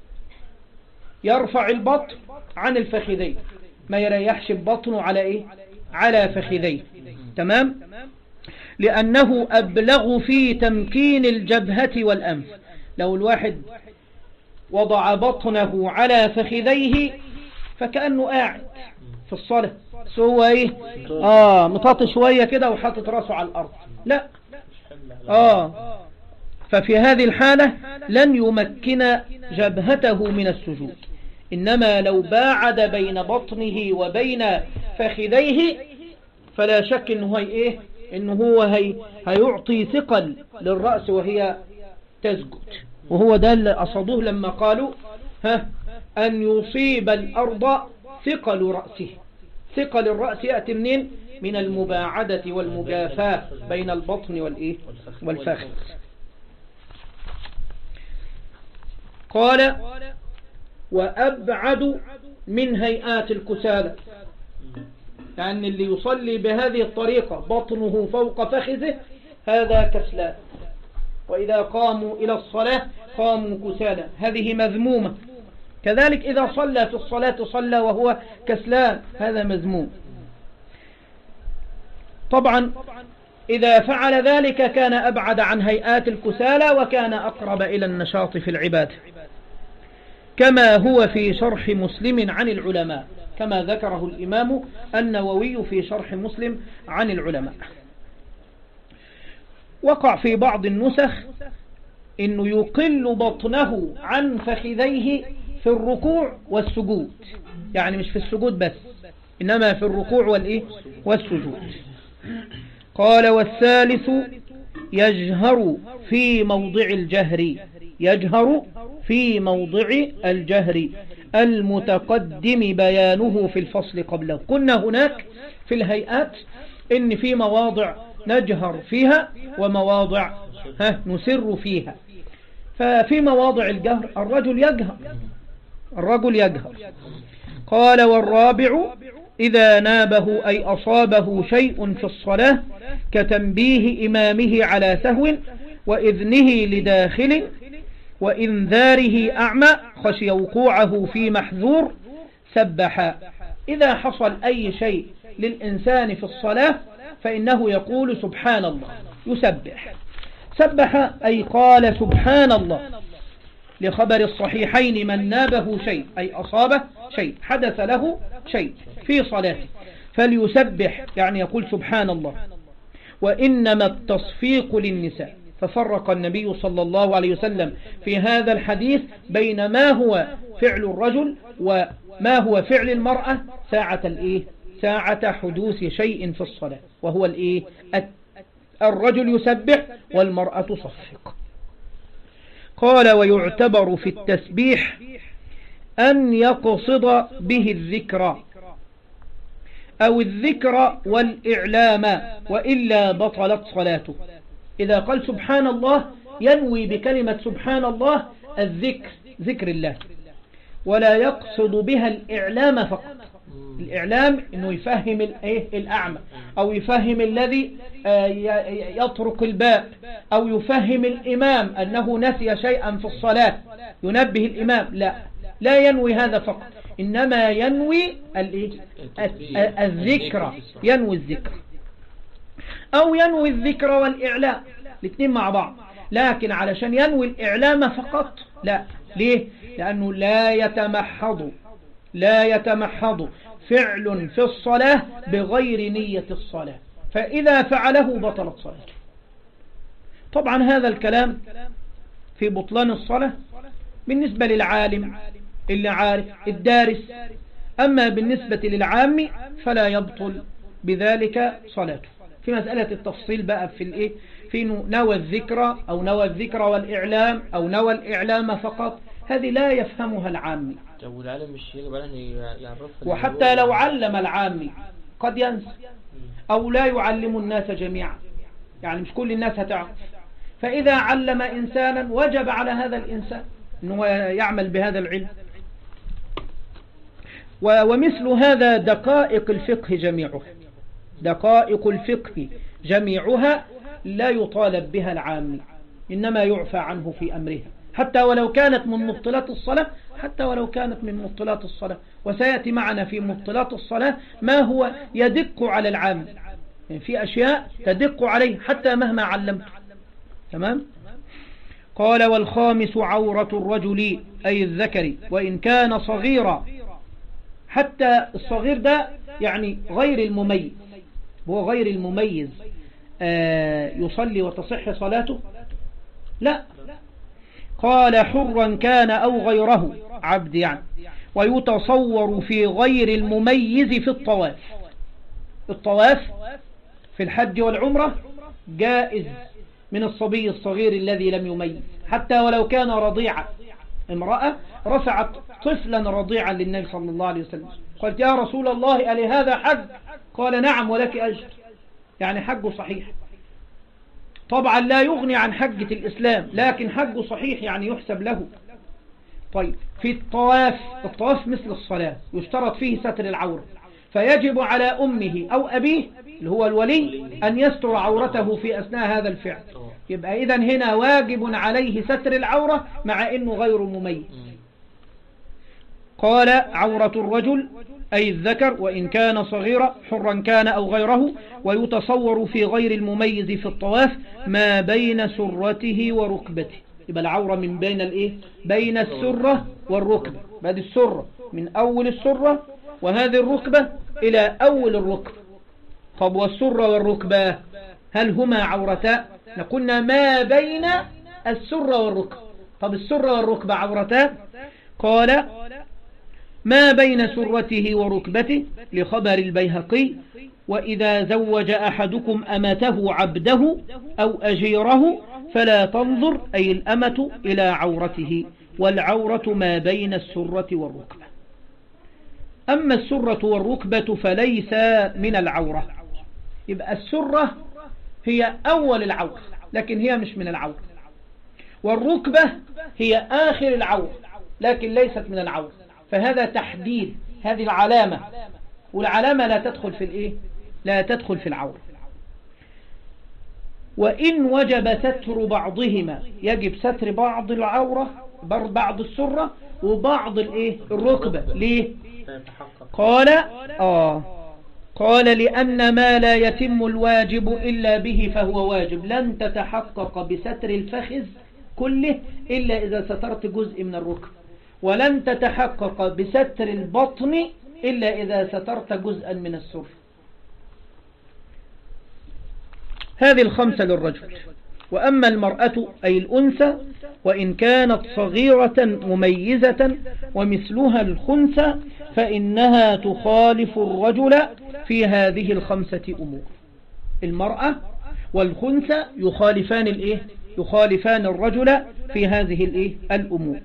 يرفع البطن عن الفخذين، ما يريحش بطنه على إيه؟ على فخذيه. تمام. لأنه أبلغ في تمكين الجبهة والأنف. لو الواحد وضع بطنه على فخذيه فكأنه قاعد في الصلاة، سوى ايه آه مطاط شوية كده وحاطط راسه على الأرض، لا آه ففي هذه الحالة لن يمكن جبهته من السجود، إنما لو باعد بين بطنه وبين فخذيه فلا شك إنه هي إيه إنه هو هي هيعطي ثقل للرأس وهي تسجد. وهو ده اللي قصدوه لما قالوا ها أن يصيب الأرض ثقل رأسه. ثقل الرأس يأتي منين؟ من المباعدة والمجافاة بين البطن والإيه والفخذ. قال وأبعد من هيئات الكسالى، يعني اللي يصلي بهذه الطريقة بطنه فوق فخذه هذا كسلان، وإذا قاموا إلى الصلاة قاموا كسالى، هذه مذمومة. كذلك إذا صلى في الصلاة صلى وهو كسلان، هذا مذموم. طبعا إذا فعل ذلك كان أبعد عن هيئات الكسالى وكان أقرب إلى النشاط في العبادة، كما هو في شرح مسلم عن العلماء، كما ذكره الإمام النووي في شرح مسلم عن العلماء. وقع في بعض النسخ إنه يقل بطنه عن فخذيه في الركوع والسجود، يعني مش في السجود بس إنما في الركوع والإيه والسجود. قال والثالث يجهر في موضع الجهر، يجهر في موضع الجهر المتقدم بيانه في الفصل قبله. قلنا هناك في الهيئات إن في مواضع نجهر فيها ومواضع ها نسر فيها. ففي مواضع الجهر الرجل يجهر الرجل يجهر قال والرابع إذا نابه أي أصابه شيء في الصلاة كتنبيه إمامه على سهو وإذنه لداخل وإنذاره أعمى خشي وقوعه في محذور سبح. إذا حصل أي شيء للإنسان في الصلاة فإنه يقول سبحان الله، يسبح. سبح أي قال سبحان الله، لخبر الصحيحين من نابه شيء أي أصابه شيء، حدث له شيء في صلاته فليسبح، يعني يقول سبحان الله. وإنما التصفيق للنساء، ففرق النبي صلى الله عليه وسلم في هذا الحديث بين ما هو فعل الرجل وما هو فعل المرأة ساعة الإيه؟ ساعة حدوث شيء في الصلاة، وهو الإيه؟ الرجل يسبح والمرأة تصفق. قال ويعتبر في التسبيح أن يقصد به الذكر أو الذكر والإعلام وإلا بطلت صلاته. إذا قال سبحان الله ينوي بكلمة سبحان الله الذكر، ذكر الله، ولا يقصد بها الإعلام فقط. الإعلام إنه يفهم الأعمى أو يفهم الذي يطرق الباب أو يفهم الإمام أنه نسي شيئا في الصلاة ينبه الإمام، لا لا ينوي هذا فقط، إنما ينوي الذكر، ينوي الذكر أو ينوي الذكر والإعلام الاثنين مع بعض. لكن علشان ينوي الإعلام فقط لا. ليه؟ لأنه لا يتمحض لا يتمحض فعل في الصلاة بغير نية الصلاة، فإذا فعله بطلت صلاته. طبعا هذا الكلام في بطلان الصلاة بالنسبة للعالم اللي عارف الدارس، أما بالنسبة للعام فلا يبطل بذلك صلاته. في مسألة التفصيل بقى في الإيه في نوى الذكر أو نوى الذكر والإعلام أو نوى الإعلام فقط، هذه لا يفهمها العامي. وحتى لو علم العامي قد ينسى أو لا يعلم الناس جميعا، يعني مش كل الناس هتعرف. فإذا علم إنسانا وجب على هذا الإنسان أنه يعمل بهذا العلم. ومثل هذا دقائق الفقه جميعها، دقائق الفقه جميعها لا يطالب بها العامي، إنما يعفى عنه في أمرها، حتى ولو كانت من مبطلات الصلاة، حتى ولو كانت من مبطلات الصلاة. وسيأتي معنا في مبطلات الصلاة ما هو يدق على العام، يعني في أشياء تدق عليه حتى مهما علمته. تمام؟ قال والخامس عورة الرجل أي الذكر وإن كان صغيرا، حتى الصغير ده يعني غير المميز، هو غير المميز آه يصلي وتصح صلاته. لا، قال حرا كان أو غيره، عبد يعني، ويتصور في غير المميز في الطواف. الطواف في الحج والعمرة جائز من الصبي الصغير الذي لم يميز، حتى ولو كان رضيعا. امرأة رفعت طفلا رضيعا للنبي صلى الله عليه وسلم، قالت يا رسول الله ألي هذا حج؟ قال نعم ولك أجر، يعني حجه صحيح. طبعا لا يغني عن حجة الإسلام، لكن حجه صحيح يعني يحسب له. طيب في الطواف، الطواف مثل الصلاة يشترط فيه ستر العورة، فيجب على أمه أو أبيه اللي هو الولي أن يستر عورته في أثناء هذا الفعل. يبقى إذن هنا واجب عليه ستر العورة مع أنه غير مميز. قال عورة الرجل أي الذكر وإن كان صغيرا حرا كان أو غيره، ويتصور في غير المميز في الطواف ما بين سرته وركبته. يبقى العورة من بين الإيه؟ بين السرة والركبة. بعد السرة من أول السرة وهذه الركبة إلى أول الركبة. طب والسرة والركبة هل هما عورتان؟ نقولنا ما بين السرة والركبة. طب السرة والركبة عورتان؟ قال ما بين سرته وركبته، لخبر البيهقي وإذا زوج أحدكم أمته عبده أو أجيره فلا تنظر أي الأمة إلى عورته، والعورة ما بين السرة والركبة. أما السرة والركبة فليس من العورة. يبقى السرة هي أول العورة لكن هي مش من العورة، والركبة هي آخر العورة لكن ليست من العورة. فهذا تحديد، هذه العلامة، والعلامة لا تدخل في الإيه؟ لا تدخل في العورة. وإن وجب ستر بعضهما، يجب ستر بعض العورة، بعض السرة وبعض الإيه؟ الركبة. ليه؟ قال آه قال لأن ما لا يتم الواجب إلا به فهو واجب. لن تتحقق بستر الفخذ كله إلا إذا سترت جزء من الركب، ولن تتحقق بستر البطن إلا إذا سترت جزءا من السر. هذه الخمسة للرجل. وأما المرأة أي الأنثى وإن كانت صغيرة مميزة ومثلها الخنثى فإنها تخالف الرجل في هذه الخمسة أمور. المرأة والخنثى يخالفان الإيه؟ يخالفان الرجل في هذه الإيه؟ الأمور.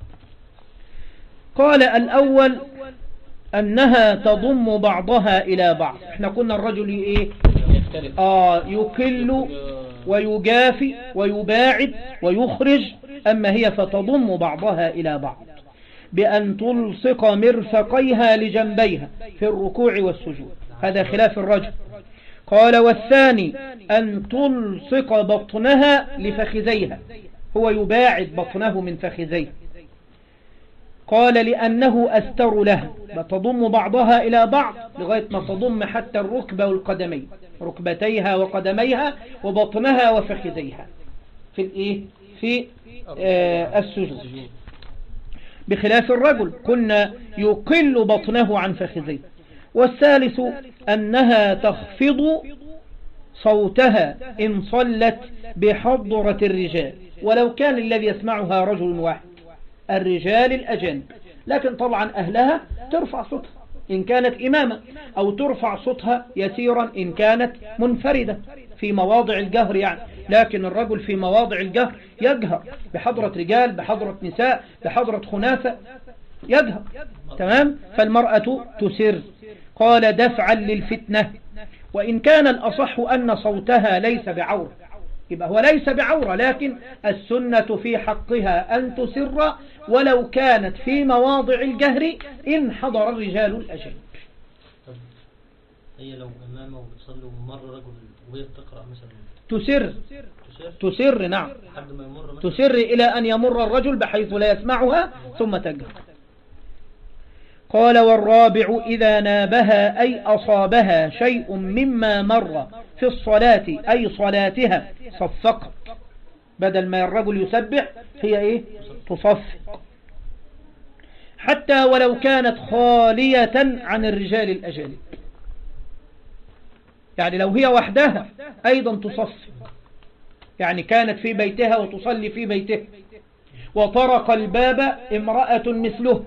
قال الأول أنها تضم بعضها إلى بعض. احنا قلنا الرجل إيه؟ آه يكل ويجافي ويباعد ويخرج، أما هي فتضم بعضها إلى بعض بأن تلصق مرفقيها لجنبيها في الركوع والسجود، هذا خلاف الرجل. قال والثاني أن تلصق بطنها لفخذيها، هو يباعد بطنه من فخذيه. قال لأنه أستر لها، تضم بعضها إلى بعض لغاية ما تضم حتى الركبة والقدمين، ركبتيها وقدميها وبطنها وفخذيها في الإيه؟ في آه السجود، بخلاف الرجل كنا يقل بطنه عن فخذيه. والثالث أنها تخفض صوتها إن صلت بحضرة الرجال، ولو كان الذي يسمعها رجل واحد، الرجال الأجانب، لكن طبعا أهلها ترفع صوتها إن كانت إمامة، أو ترفع صوتها يسيرا إن كانت منفردة في مواضع الجهر يعني. لكن الرجل في مواضع الجهر يجهر بحضرة رجال، بحضرة نساء، بحضرة خنافة، يجهر تمام. فالمرأة تسر. قال دفعا للفتنة. وإن كان الأصح أن صوتها ليس بعورة، يبقى هو ليس بعورة، لكن السنة في حقها أن تسر ولو كانت في مواضع الجهر إن حضر الرجال الأجانب. هي لو أمامه بتصلي ومر رجل وهي بتقرأ مثلا تسر تسر, تسر نعم لحد ما يمر، تسر إلى أن يمر الرجل بحيث لا يسمعها ثم تجهر. قال والرابع إذا نابها أي أصابها شيء مما مر في الصلاة أي صلاتها صفقت، بدل ما الرجل يسبح هي إيه؟ تصفق، حتى ولو كانت خالية عن الرجال الأجانب، يعني لو هي وحدها أيضا تصفق. يعني كانت في بيتها وتصلي في بيته وطرق الباب امرأة مثله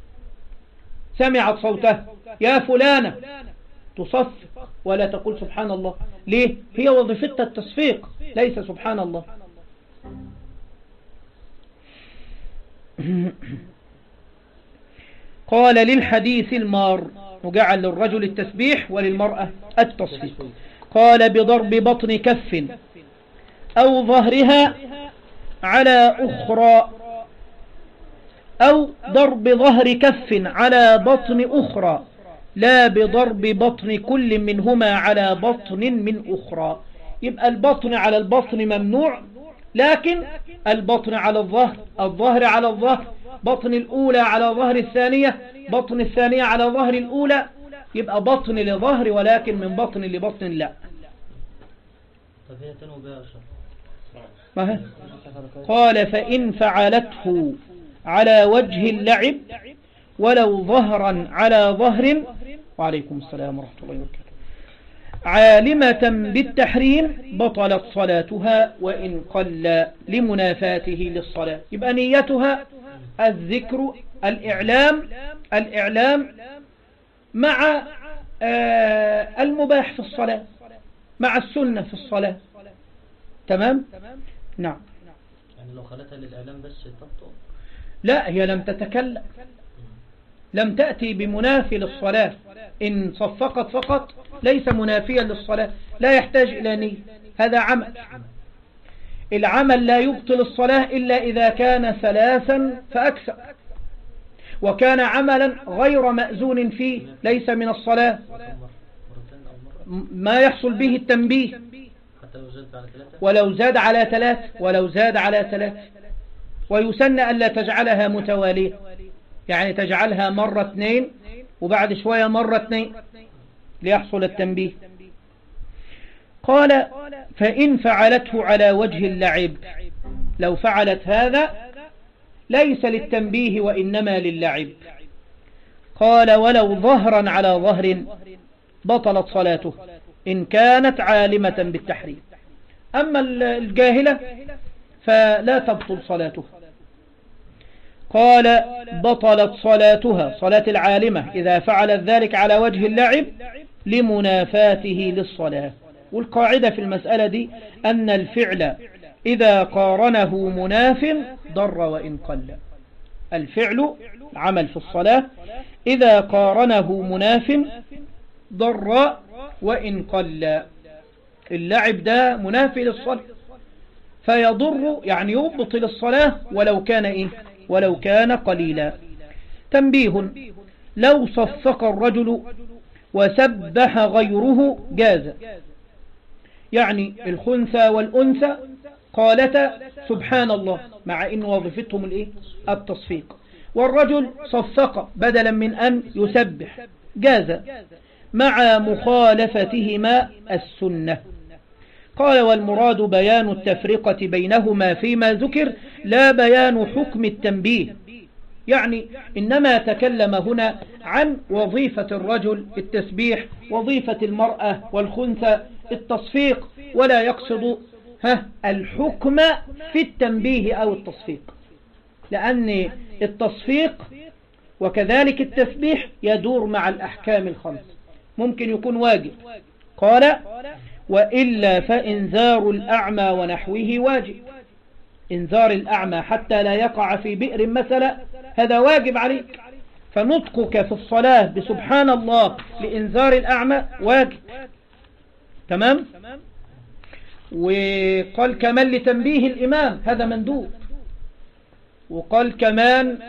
سمعت صوته يا فلانة تصف ولا تقول سبحان الله. ليه؟ هي وظيفتها التصفيق ليس سبحان الله. قال للحديث المار وجعل للرجل التسبيح وللمرأة التصفيق. قال بضرب بطن كف أو ظهرها على أخرى أو ضرب ظهر كف على بطن أخرى لا بضرب بطن كل منهما على بطن من أخرى. يبقى البطن على البطن ممنوع، لكن البطن على الظهر، الظهر على الظهر، بطن الأولى على ظهر الثانية، بطن الثانية على ظهر الأولى، يبقى بطن لظهر ولكن من بطن لبطن لا. قال فإن فعلته على وجه اللعب ولو ظهرا على ظهر وعليكم السلام ورحمة الله وبركاته عالمة بالتحريم بطلت صلاتها وإن قل لمنافاته للصلاة. يبقى نيتها الذكر الإعلام الإعلام مع آه المباح في الصلاة مع السنة في الصلاة. تمام؟ نعم. يعني لو خلتها للإعلام بس تبطل؟ لا، هي لم تتكلم، لم تأتي بمنافي للصلاة. إن صفقت فقط ليس منافيا للصلاة، لا يحتاج إلى نية، هذا عمل. العمل لا يبطل الصلاة إلا إذا كان ثلاثا فأكثر، وكان عملا غير مأذون فيه ليس من الصلاة، ما يحصل به التنبيه ولو زاد على ثلاث ولو زاد على ثلاث. ويسن ألا تجعلها متوالية، يعني تجعلها مرة اثنين وبعد شوية مرة اثنين ليحصل التنبيه. قال فإن فعلته على وجه اللعب، لو فعلت هذا ليس للتنبيه وإنما للعب. قال ولو ظهرا على ظهر بطلت صلاته إن كانت عالمة بالتحريم. أما الجاهلة فلا تبطل صلاته. قال بطلت صلاتها صلاة العالمة إذا فعلت ذلك على وجه اللعب لمنافاته للصلاة. والقاعدة في المسألة دي أن الفعل إذا قارنه مناف ضر وإن قل. الفعل عمل في الصلاة إذا قارنه مناف ضر وإن قل. اللعب ده منافي للصلاة فيضر، يعني يبطل الصلاة ولو كان إيه؟ ولو كان قليلا. تنبيه: لو صفق الرجل وسبح غيره جاز. يعني الخنثى والأنثى قالتا سبحان الله مع إن وظيفتهم الإيه؟ التصفيق، والرجل صفق بدلا من أن يسبح جاز مع مخالفتهما السنة. قال والمراد بيان التفرقة بينهما فيما ذكر لا بيان حكم التنبيه. يعني إنما تكلم هنا عن وظيفة الرجل التسبيح، وظيفة المرأة والخنثى التصفيق، ولا يقصد ها الحكم في التنبيه أو التصفيق، لأن التصفيق وكذلك التسبيح يدور مع الأحكام الخمس، ممكن يكون واجب. قال وإلا فإنذار الأعمى ونحوه واجب. إنذار الأعمى حتى لا يقع في بئر مثلا هذا واجب عليك، فنطقك في الصلاة بسبحان الله لإنذار الأعمى واجب. تمام. وقال كمان لتنبيه الإمام هذا مندوب. وقال كمان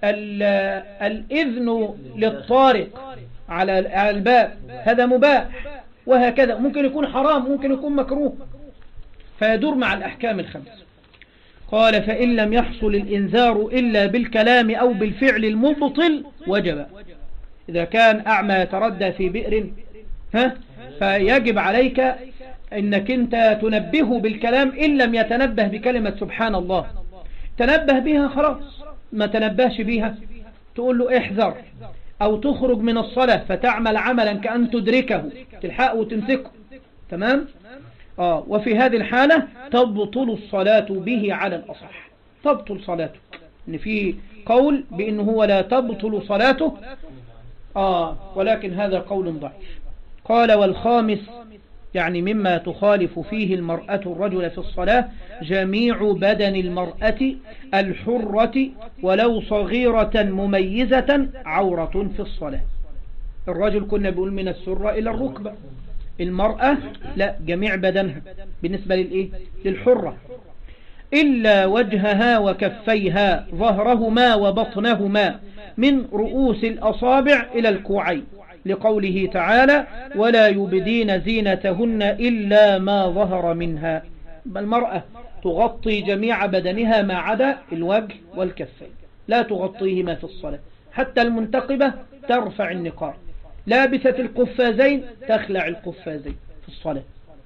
الإذن للطارق على الباب هذا مباح، وهكذا ممكن يكون حرام ممكن يكون مكروه، فيدور مع الأحكام الخمس. قال فإن لم يحصل الإنذار إلا بالكلام أو بالفعل المبطل وجب. إذا كان أعمى يتردى في بئر ها فيجب عليك أنك أنت تنبهه بالكلام إن لم يتنبه بكلمة سبحان الله. تنبه بها خلاص، ما تنبهش بها تقول له احذر، أو تخرج من الصلاة فتعمل عملا كأن تدركه تلحقه وتمسكه. تمام. آه وفي هذه الحالة تبطل الصلاة به على الأصح، تبطل صلاته، إن في قول بأنه هو لا تبطل صلاته آه ولكن هذا قول ضعيف. قال والخامس يعني مما تخالف فيه المرأة الرجل في الصلاة جميع بدن المرأة الحرة ولو صغيرة مميزة عورة في الصلاة. الرجل كنا بيقول من السرة إلى الركبة، المرأة لا، جميع بدنها بالنسبة للإيه؟ للحرة، إلا وجهها وكفيها ظهرهما وبطنهما من رؤوس الأصابع إلى الكوعين، لقوله تعالى ولا يبدين زينتهن إلا ما ظهر منها. المرأة تغطي جميع بدنها ما عدا الوجه والكفين، لا تغطيهما في الصلاة. حتى المنتقبة ترفع النقاب، لابسة القفازين تخلع القفازين في الصلاة.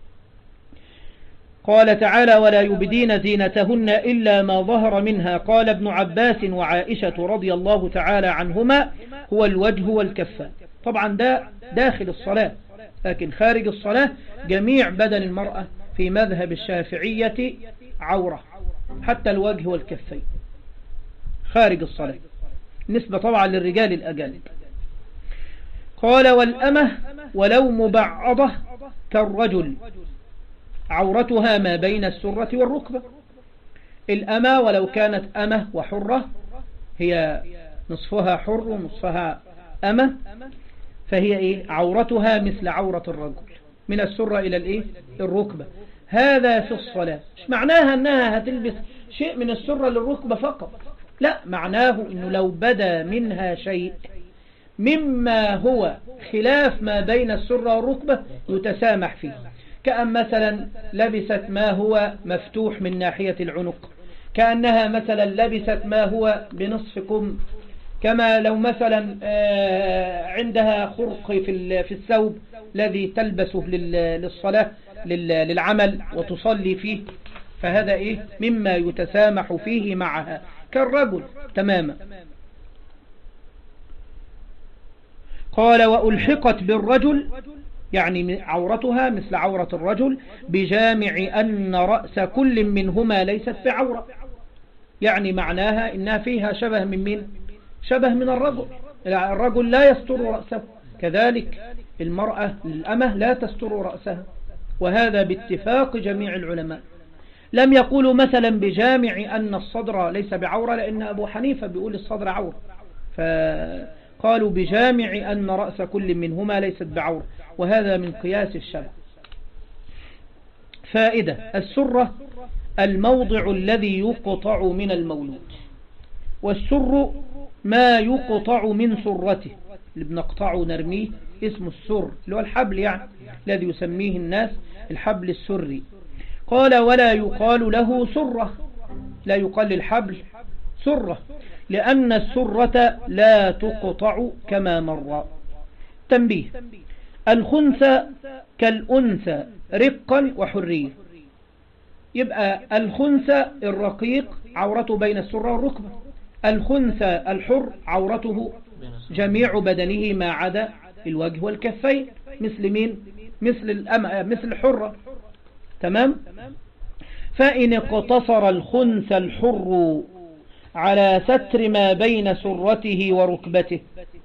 قال تعالى ولا يبدين زينتهن إلا ما ظهر منها. قال ابن عباس وعائشة رضي الله تعالى عنهما هو الوجه والكفان. طبعا ده داخل الصلاة، لكن خارج الصلاة جميع بدن المرأة في مذهب الشافعية عورة، حتى الوجه والكفين خارج الصلاة، نسبة طبعا للرجال الأجانب. قال والأمة ولو مبعضة كالرجل عورتها ما بين السرة والركبة. الأمة ولو كانت أمة وحرة، هي نصفها حر ونصفها أمة، فهي إيه؟ عورتها مثل عورة الرجل من السرة إلى الإيه؟ الركبة. هذا في الصلاة مش معناها أنها هتلبس شيء من السرة للركبة فقط، لا، معناه أنه لو بدا منها شيء مما هو خلاف ما بين السرة والركبة يتسامح فيه، كأن مثلا لبست ما هو مفتوح من ناحية العنق، كأنها مثلا لبست ما هو بنصف كم، كما لو مثلا عندها خرق في الثوب الذي تلبسه للصلاة للعمل وتصلي فيه، فهذا إيه؟ مما يتسامح فيه معها كالرجل تماما. قال وألحقت بالرجل يعني عورتها مثل عورة الرجل بجامع أن رأس كل منهما ليست بعورة، يعني معناها إنها فيها شبه من مين؟ شبه من الرجل. الرجل لا يستر رأسه، كذلك المرأة الأمة لا تستر رأسها، وهذا باتفاق جميع العلماء. لم يقولوا مثلا بجامع أن الصدر ليس بعورة، لأن أبو حنيفة بيقول الصدر عورة، فقالوا بجامع أن رأس كل منهما ليست بعورة، وهذا من قياس الشبه. فائدة: السرة الموضع الذي يقطع من المولود، والسر ما يقطع من سرته اللي بنقطعه نرميه اسمه السر، اللي هو الحبل يعني الذي يسميه الناس الحبل السري. قال ولا يقال له سرة، لا يقال للحبل سرة، لأن السرة لا تقطع كما مر. تنبيه: الخنثى كالأنثى رقا وحرية، يبقى الخنثى الرقيق عورته بين السرة والركبة، الخنثى الحر عورته جميع بدنه ما عدا الوجه والكفين، مثل مين؟ مثل الأمة، مثل الحرة، تمام؟ فإن اقتصر الخنثى الحر على ستر ما بين سرته وركبته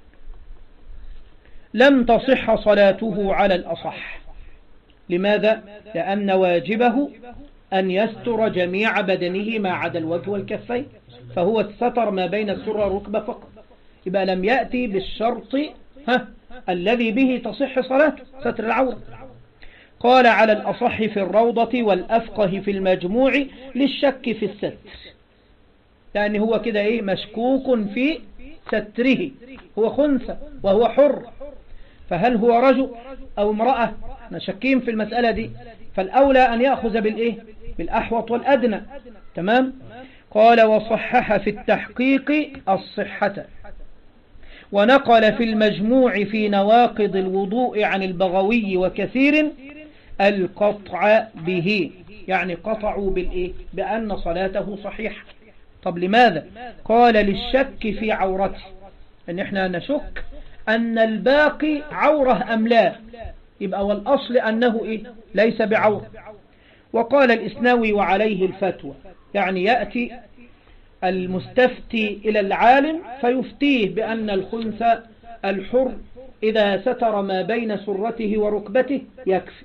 لم تصح صلاته على الأصح. لماذا؟ لأن واجبه أن يستر جميع بدنه ما عدا الوجه والكفين، فهو الستر ما بين السرة والركبة فقط، يبقى لم يأتي بالشرط ها الذي به تصح صلاته، ستر العورة. قال على الأصح في الروضة والأفقه في المجموع للشك في الستر، يعني هو كده إيه؟ مشكوك في ستره، هو خنثى وهو حر، فهل هو رجل أو امرأة؟ نشكين في المسألة دي، فالأولى أن يأخذ بالإيه؟ بالأحوط والأدنى، تمام؟ قال وصحح في التحقيق الصحة، ونقل في المجموع في نواقض الوضوء عن البغوي وكثير القطع به، يعني قطعوا بالإيه؟ بأن صلاته صحيحة. طب لماذا؟ قال للشك في عورته، أن احنا نشك أن الباقي عورة أم لا، يبقى والأصل أنه إيه؟ ليس بعورة. وقال الإسنوي وعليه الفتوى، يعني يأتي المستفتي إلى العالم فيفتيه بأن الخنثى الحر إذا ستر ما بين سرته وركبته يكفي.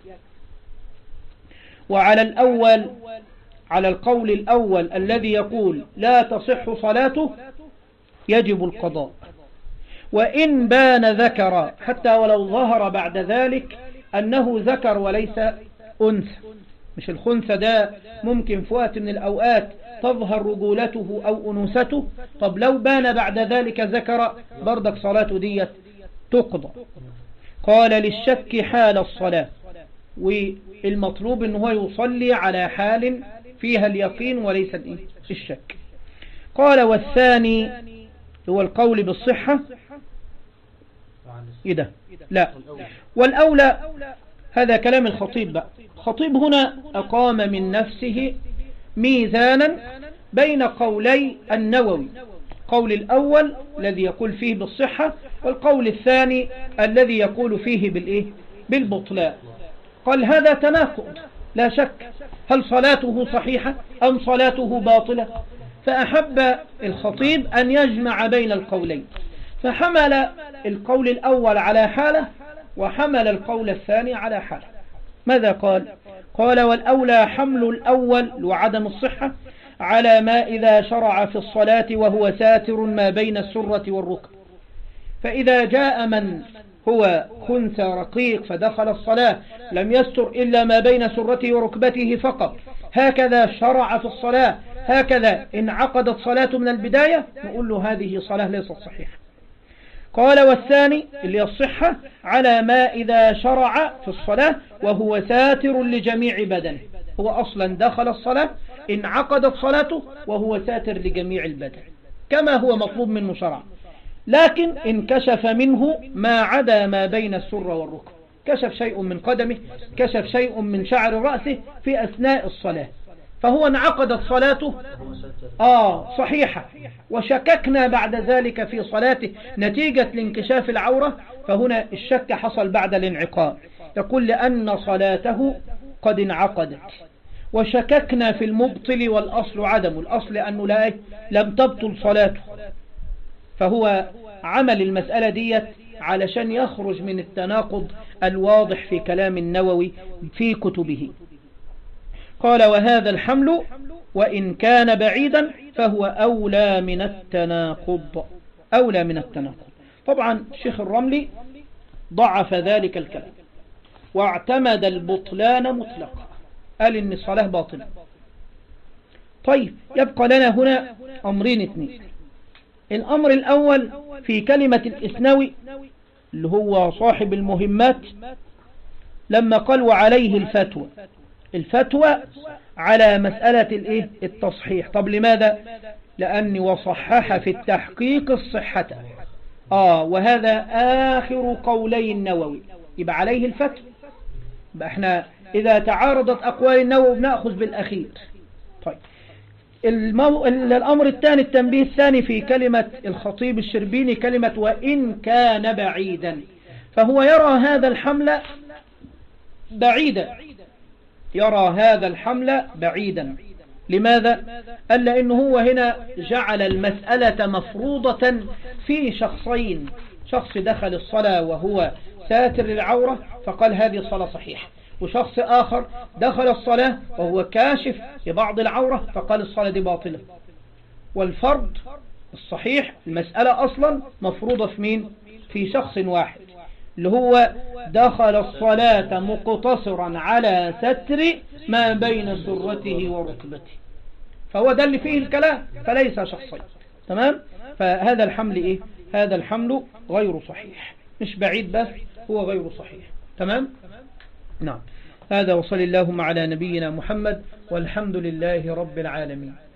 وعلى الأول، على القول الأول الذي يقول لا تصح صلاته يجب القضاء، وإن بان ذكر، حتى ولو ظهر بعد ذلك أنه ذكر وليس أنثى. مش الخنثى ده ممكن في وقت من الأوقات تظهر رجولته أو أنوثته، طب لو بان بعد ذلك ذكر بردك صلاته ديت تقضى. قال للشك حال الصلاة، والمطلوب أنه يصلي على حال فيها اليقين وليس الشك. قال والثاني هو القول بالصحة. إيه ده؟ لا، والأولى هذا كلام الخطيب بقى. الخطيب هنا أقام من نفسه ميزانا بين قولي النووي، قول الأول الذي يقول فيه بالصحة، والقول الثاني الذي يقول فيه بالإيه؟ بالبطلان. قال هذا تناقض لا شك، هل صلاته صحيحة أم صلاته باطلة؟ فأحب الخطيب أن يجمع بين القولين، فحمل القول الأول على حالة وحمل القول الثاني على حالة. ماذا قال؟ قال والأولى حمل الأول وعدم الصحة على ما إذا شرع في الصلاة وهو ساتر ما بين السرة والركب. فإذا جاء من هو خنثى رقيق فدخل الصلاة لم يستر إلا ما بين سرته وركبته فقط، هكذا شرع في الصلاة، هكذا انعقدت صلاة من البداية، نقول له هذه صلاة ليست صحيحة. قال والثاني اللي الصحة على ما إذا شرع في الصلاة وهو ساتر لجميع بدنه، هو أصلا دخل الصلاة انعقدت صلاته وهو ساتر لجميع البدن كما هو مطلوب منه شرعا، لكن انكشف منه ما عدا ما بين السرة والركب، كشف شيء من قدمه، كشف شيء من شعر رأسه في أثناء الصلاة، فهو انعقدت صلاته آه صحيحة، وشككنا بعد ذلك في صلاته نتيجة لانكشاف العورة، فهنا الشك حصل بعد الانعقاد. يقول لأن صلاته قد انعقدت، وشككنا في المبطل والأصل عدم، الأصل أنه لا لم تبطل صلاته، فهو عمل المسألة ديت علشان يخرج من التناقض الواضح في كلام النووي في كتبه. قال وهذا الحمل وإن كان بعيدا فهو أولى من التناقض، أولى من التناقض. طبعا الشيخ الرملي ضعف ذلك الكلام واعتمد البطلان مطلقا، قال إن الصلاة باطلة. طيب يبقى لنا هنا أمرين اثنين. الأمر الأول في كلمة الإسنوي اللي هو صاحب المهمات لما قال وعليه الفتوى، الفتوى على مسألة الإيه؟ التصحيح. طب لماذا؟ لأني وصحح في التحقيق الصحة، آه وهذا آخر قولي النووي، يبقى عليه الفتوى. يبقى احنا إذا تعارضت أقوال النووي بنأخذ بالأخير. طيب المو... الأمر الثاني التنبيه الثاني في كلمة الخطيب الشربيني كلمة وإن كان بعيدا، فهو يرى هذا الحمل بعيدا، يرى هذا الحمل بعيدا. لماذا؟ قال لأنه هو هنا جعل المسألة مفروضة في شخصين، شخص دخل الصلاة وهو ساتر العورة فقال هذه صلاة صحيحة، وشخص آخر دخل الصلاة وهو كاشف لبعض العورة فقال الصلاة دي باطلة. والفرض الصحيح المسألة أصلا مفروضة في مين؟ في شخص واحد اللي هو دخل الصلاة مقتصرا على ستر ما بين سرته وركبته، فهو ده اللي فيه الكلام، فليس شخصين. تمام؟ فهذا الحمل إيه؟ هذا الحمل غير صحيح، مش بعيد بس، هو غير صحيح. تمام؟ نعم. هذا وصل اللهم على نبينا محمد والحمد لله رب العالمين.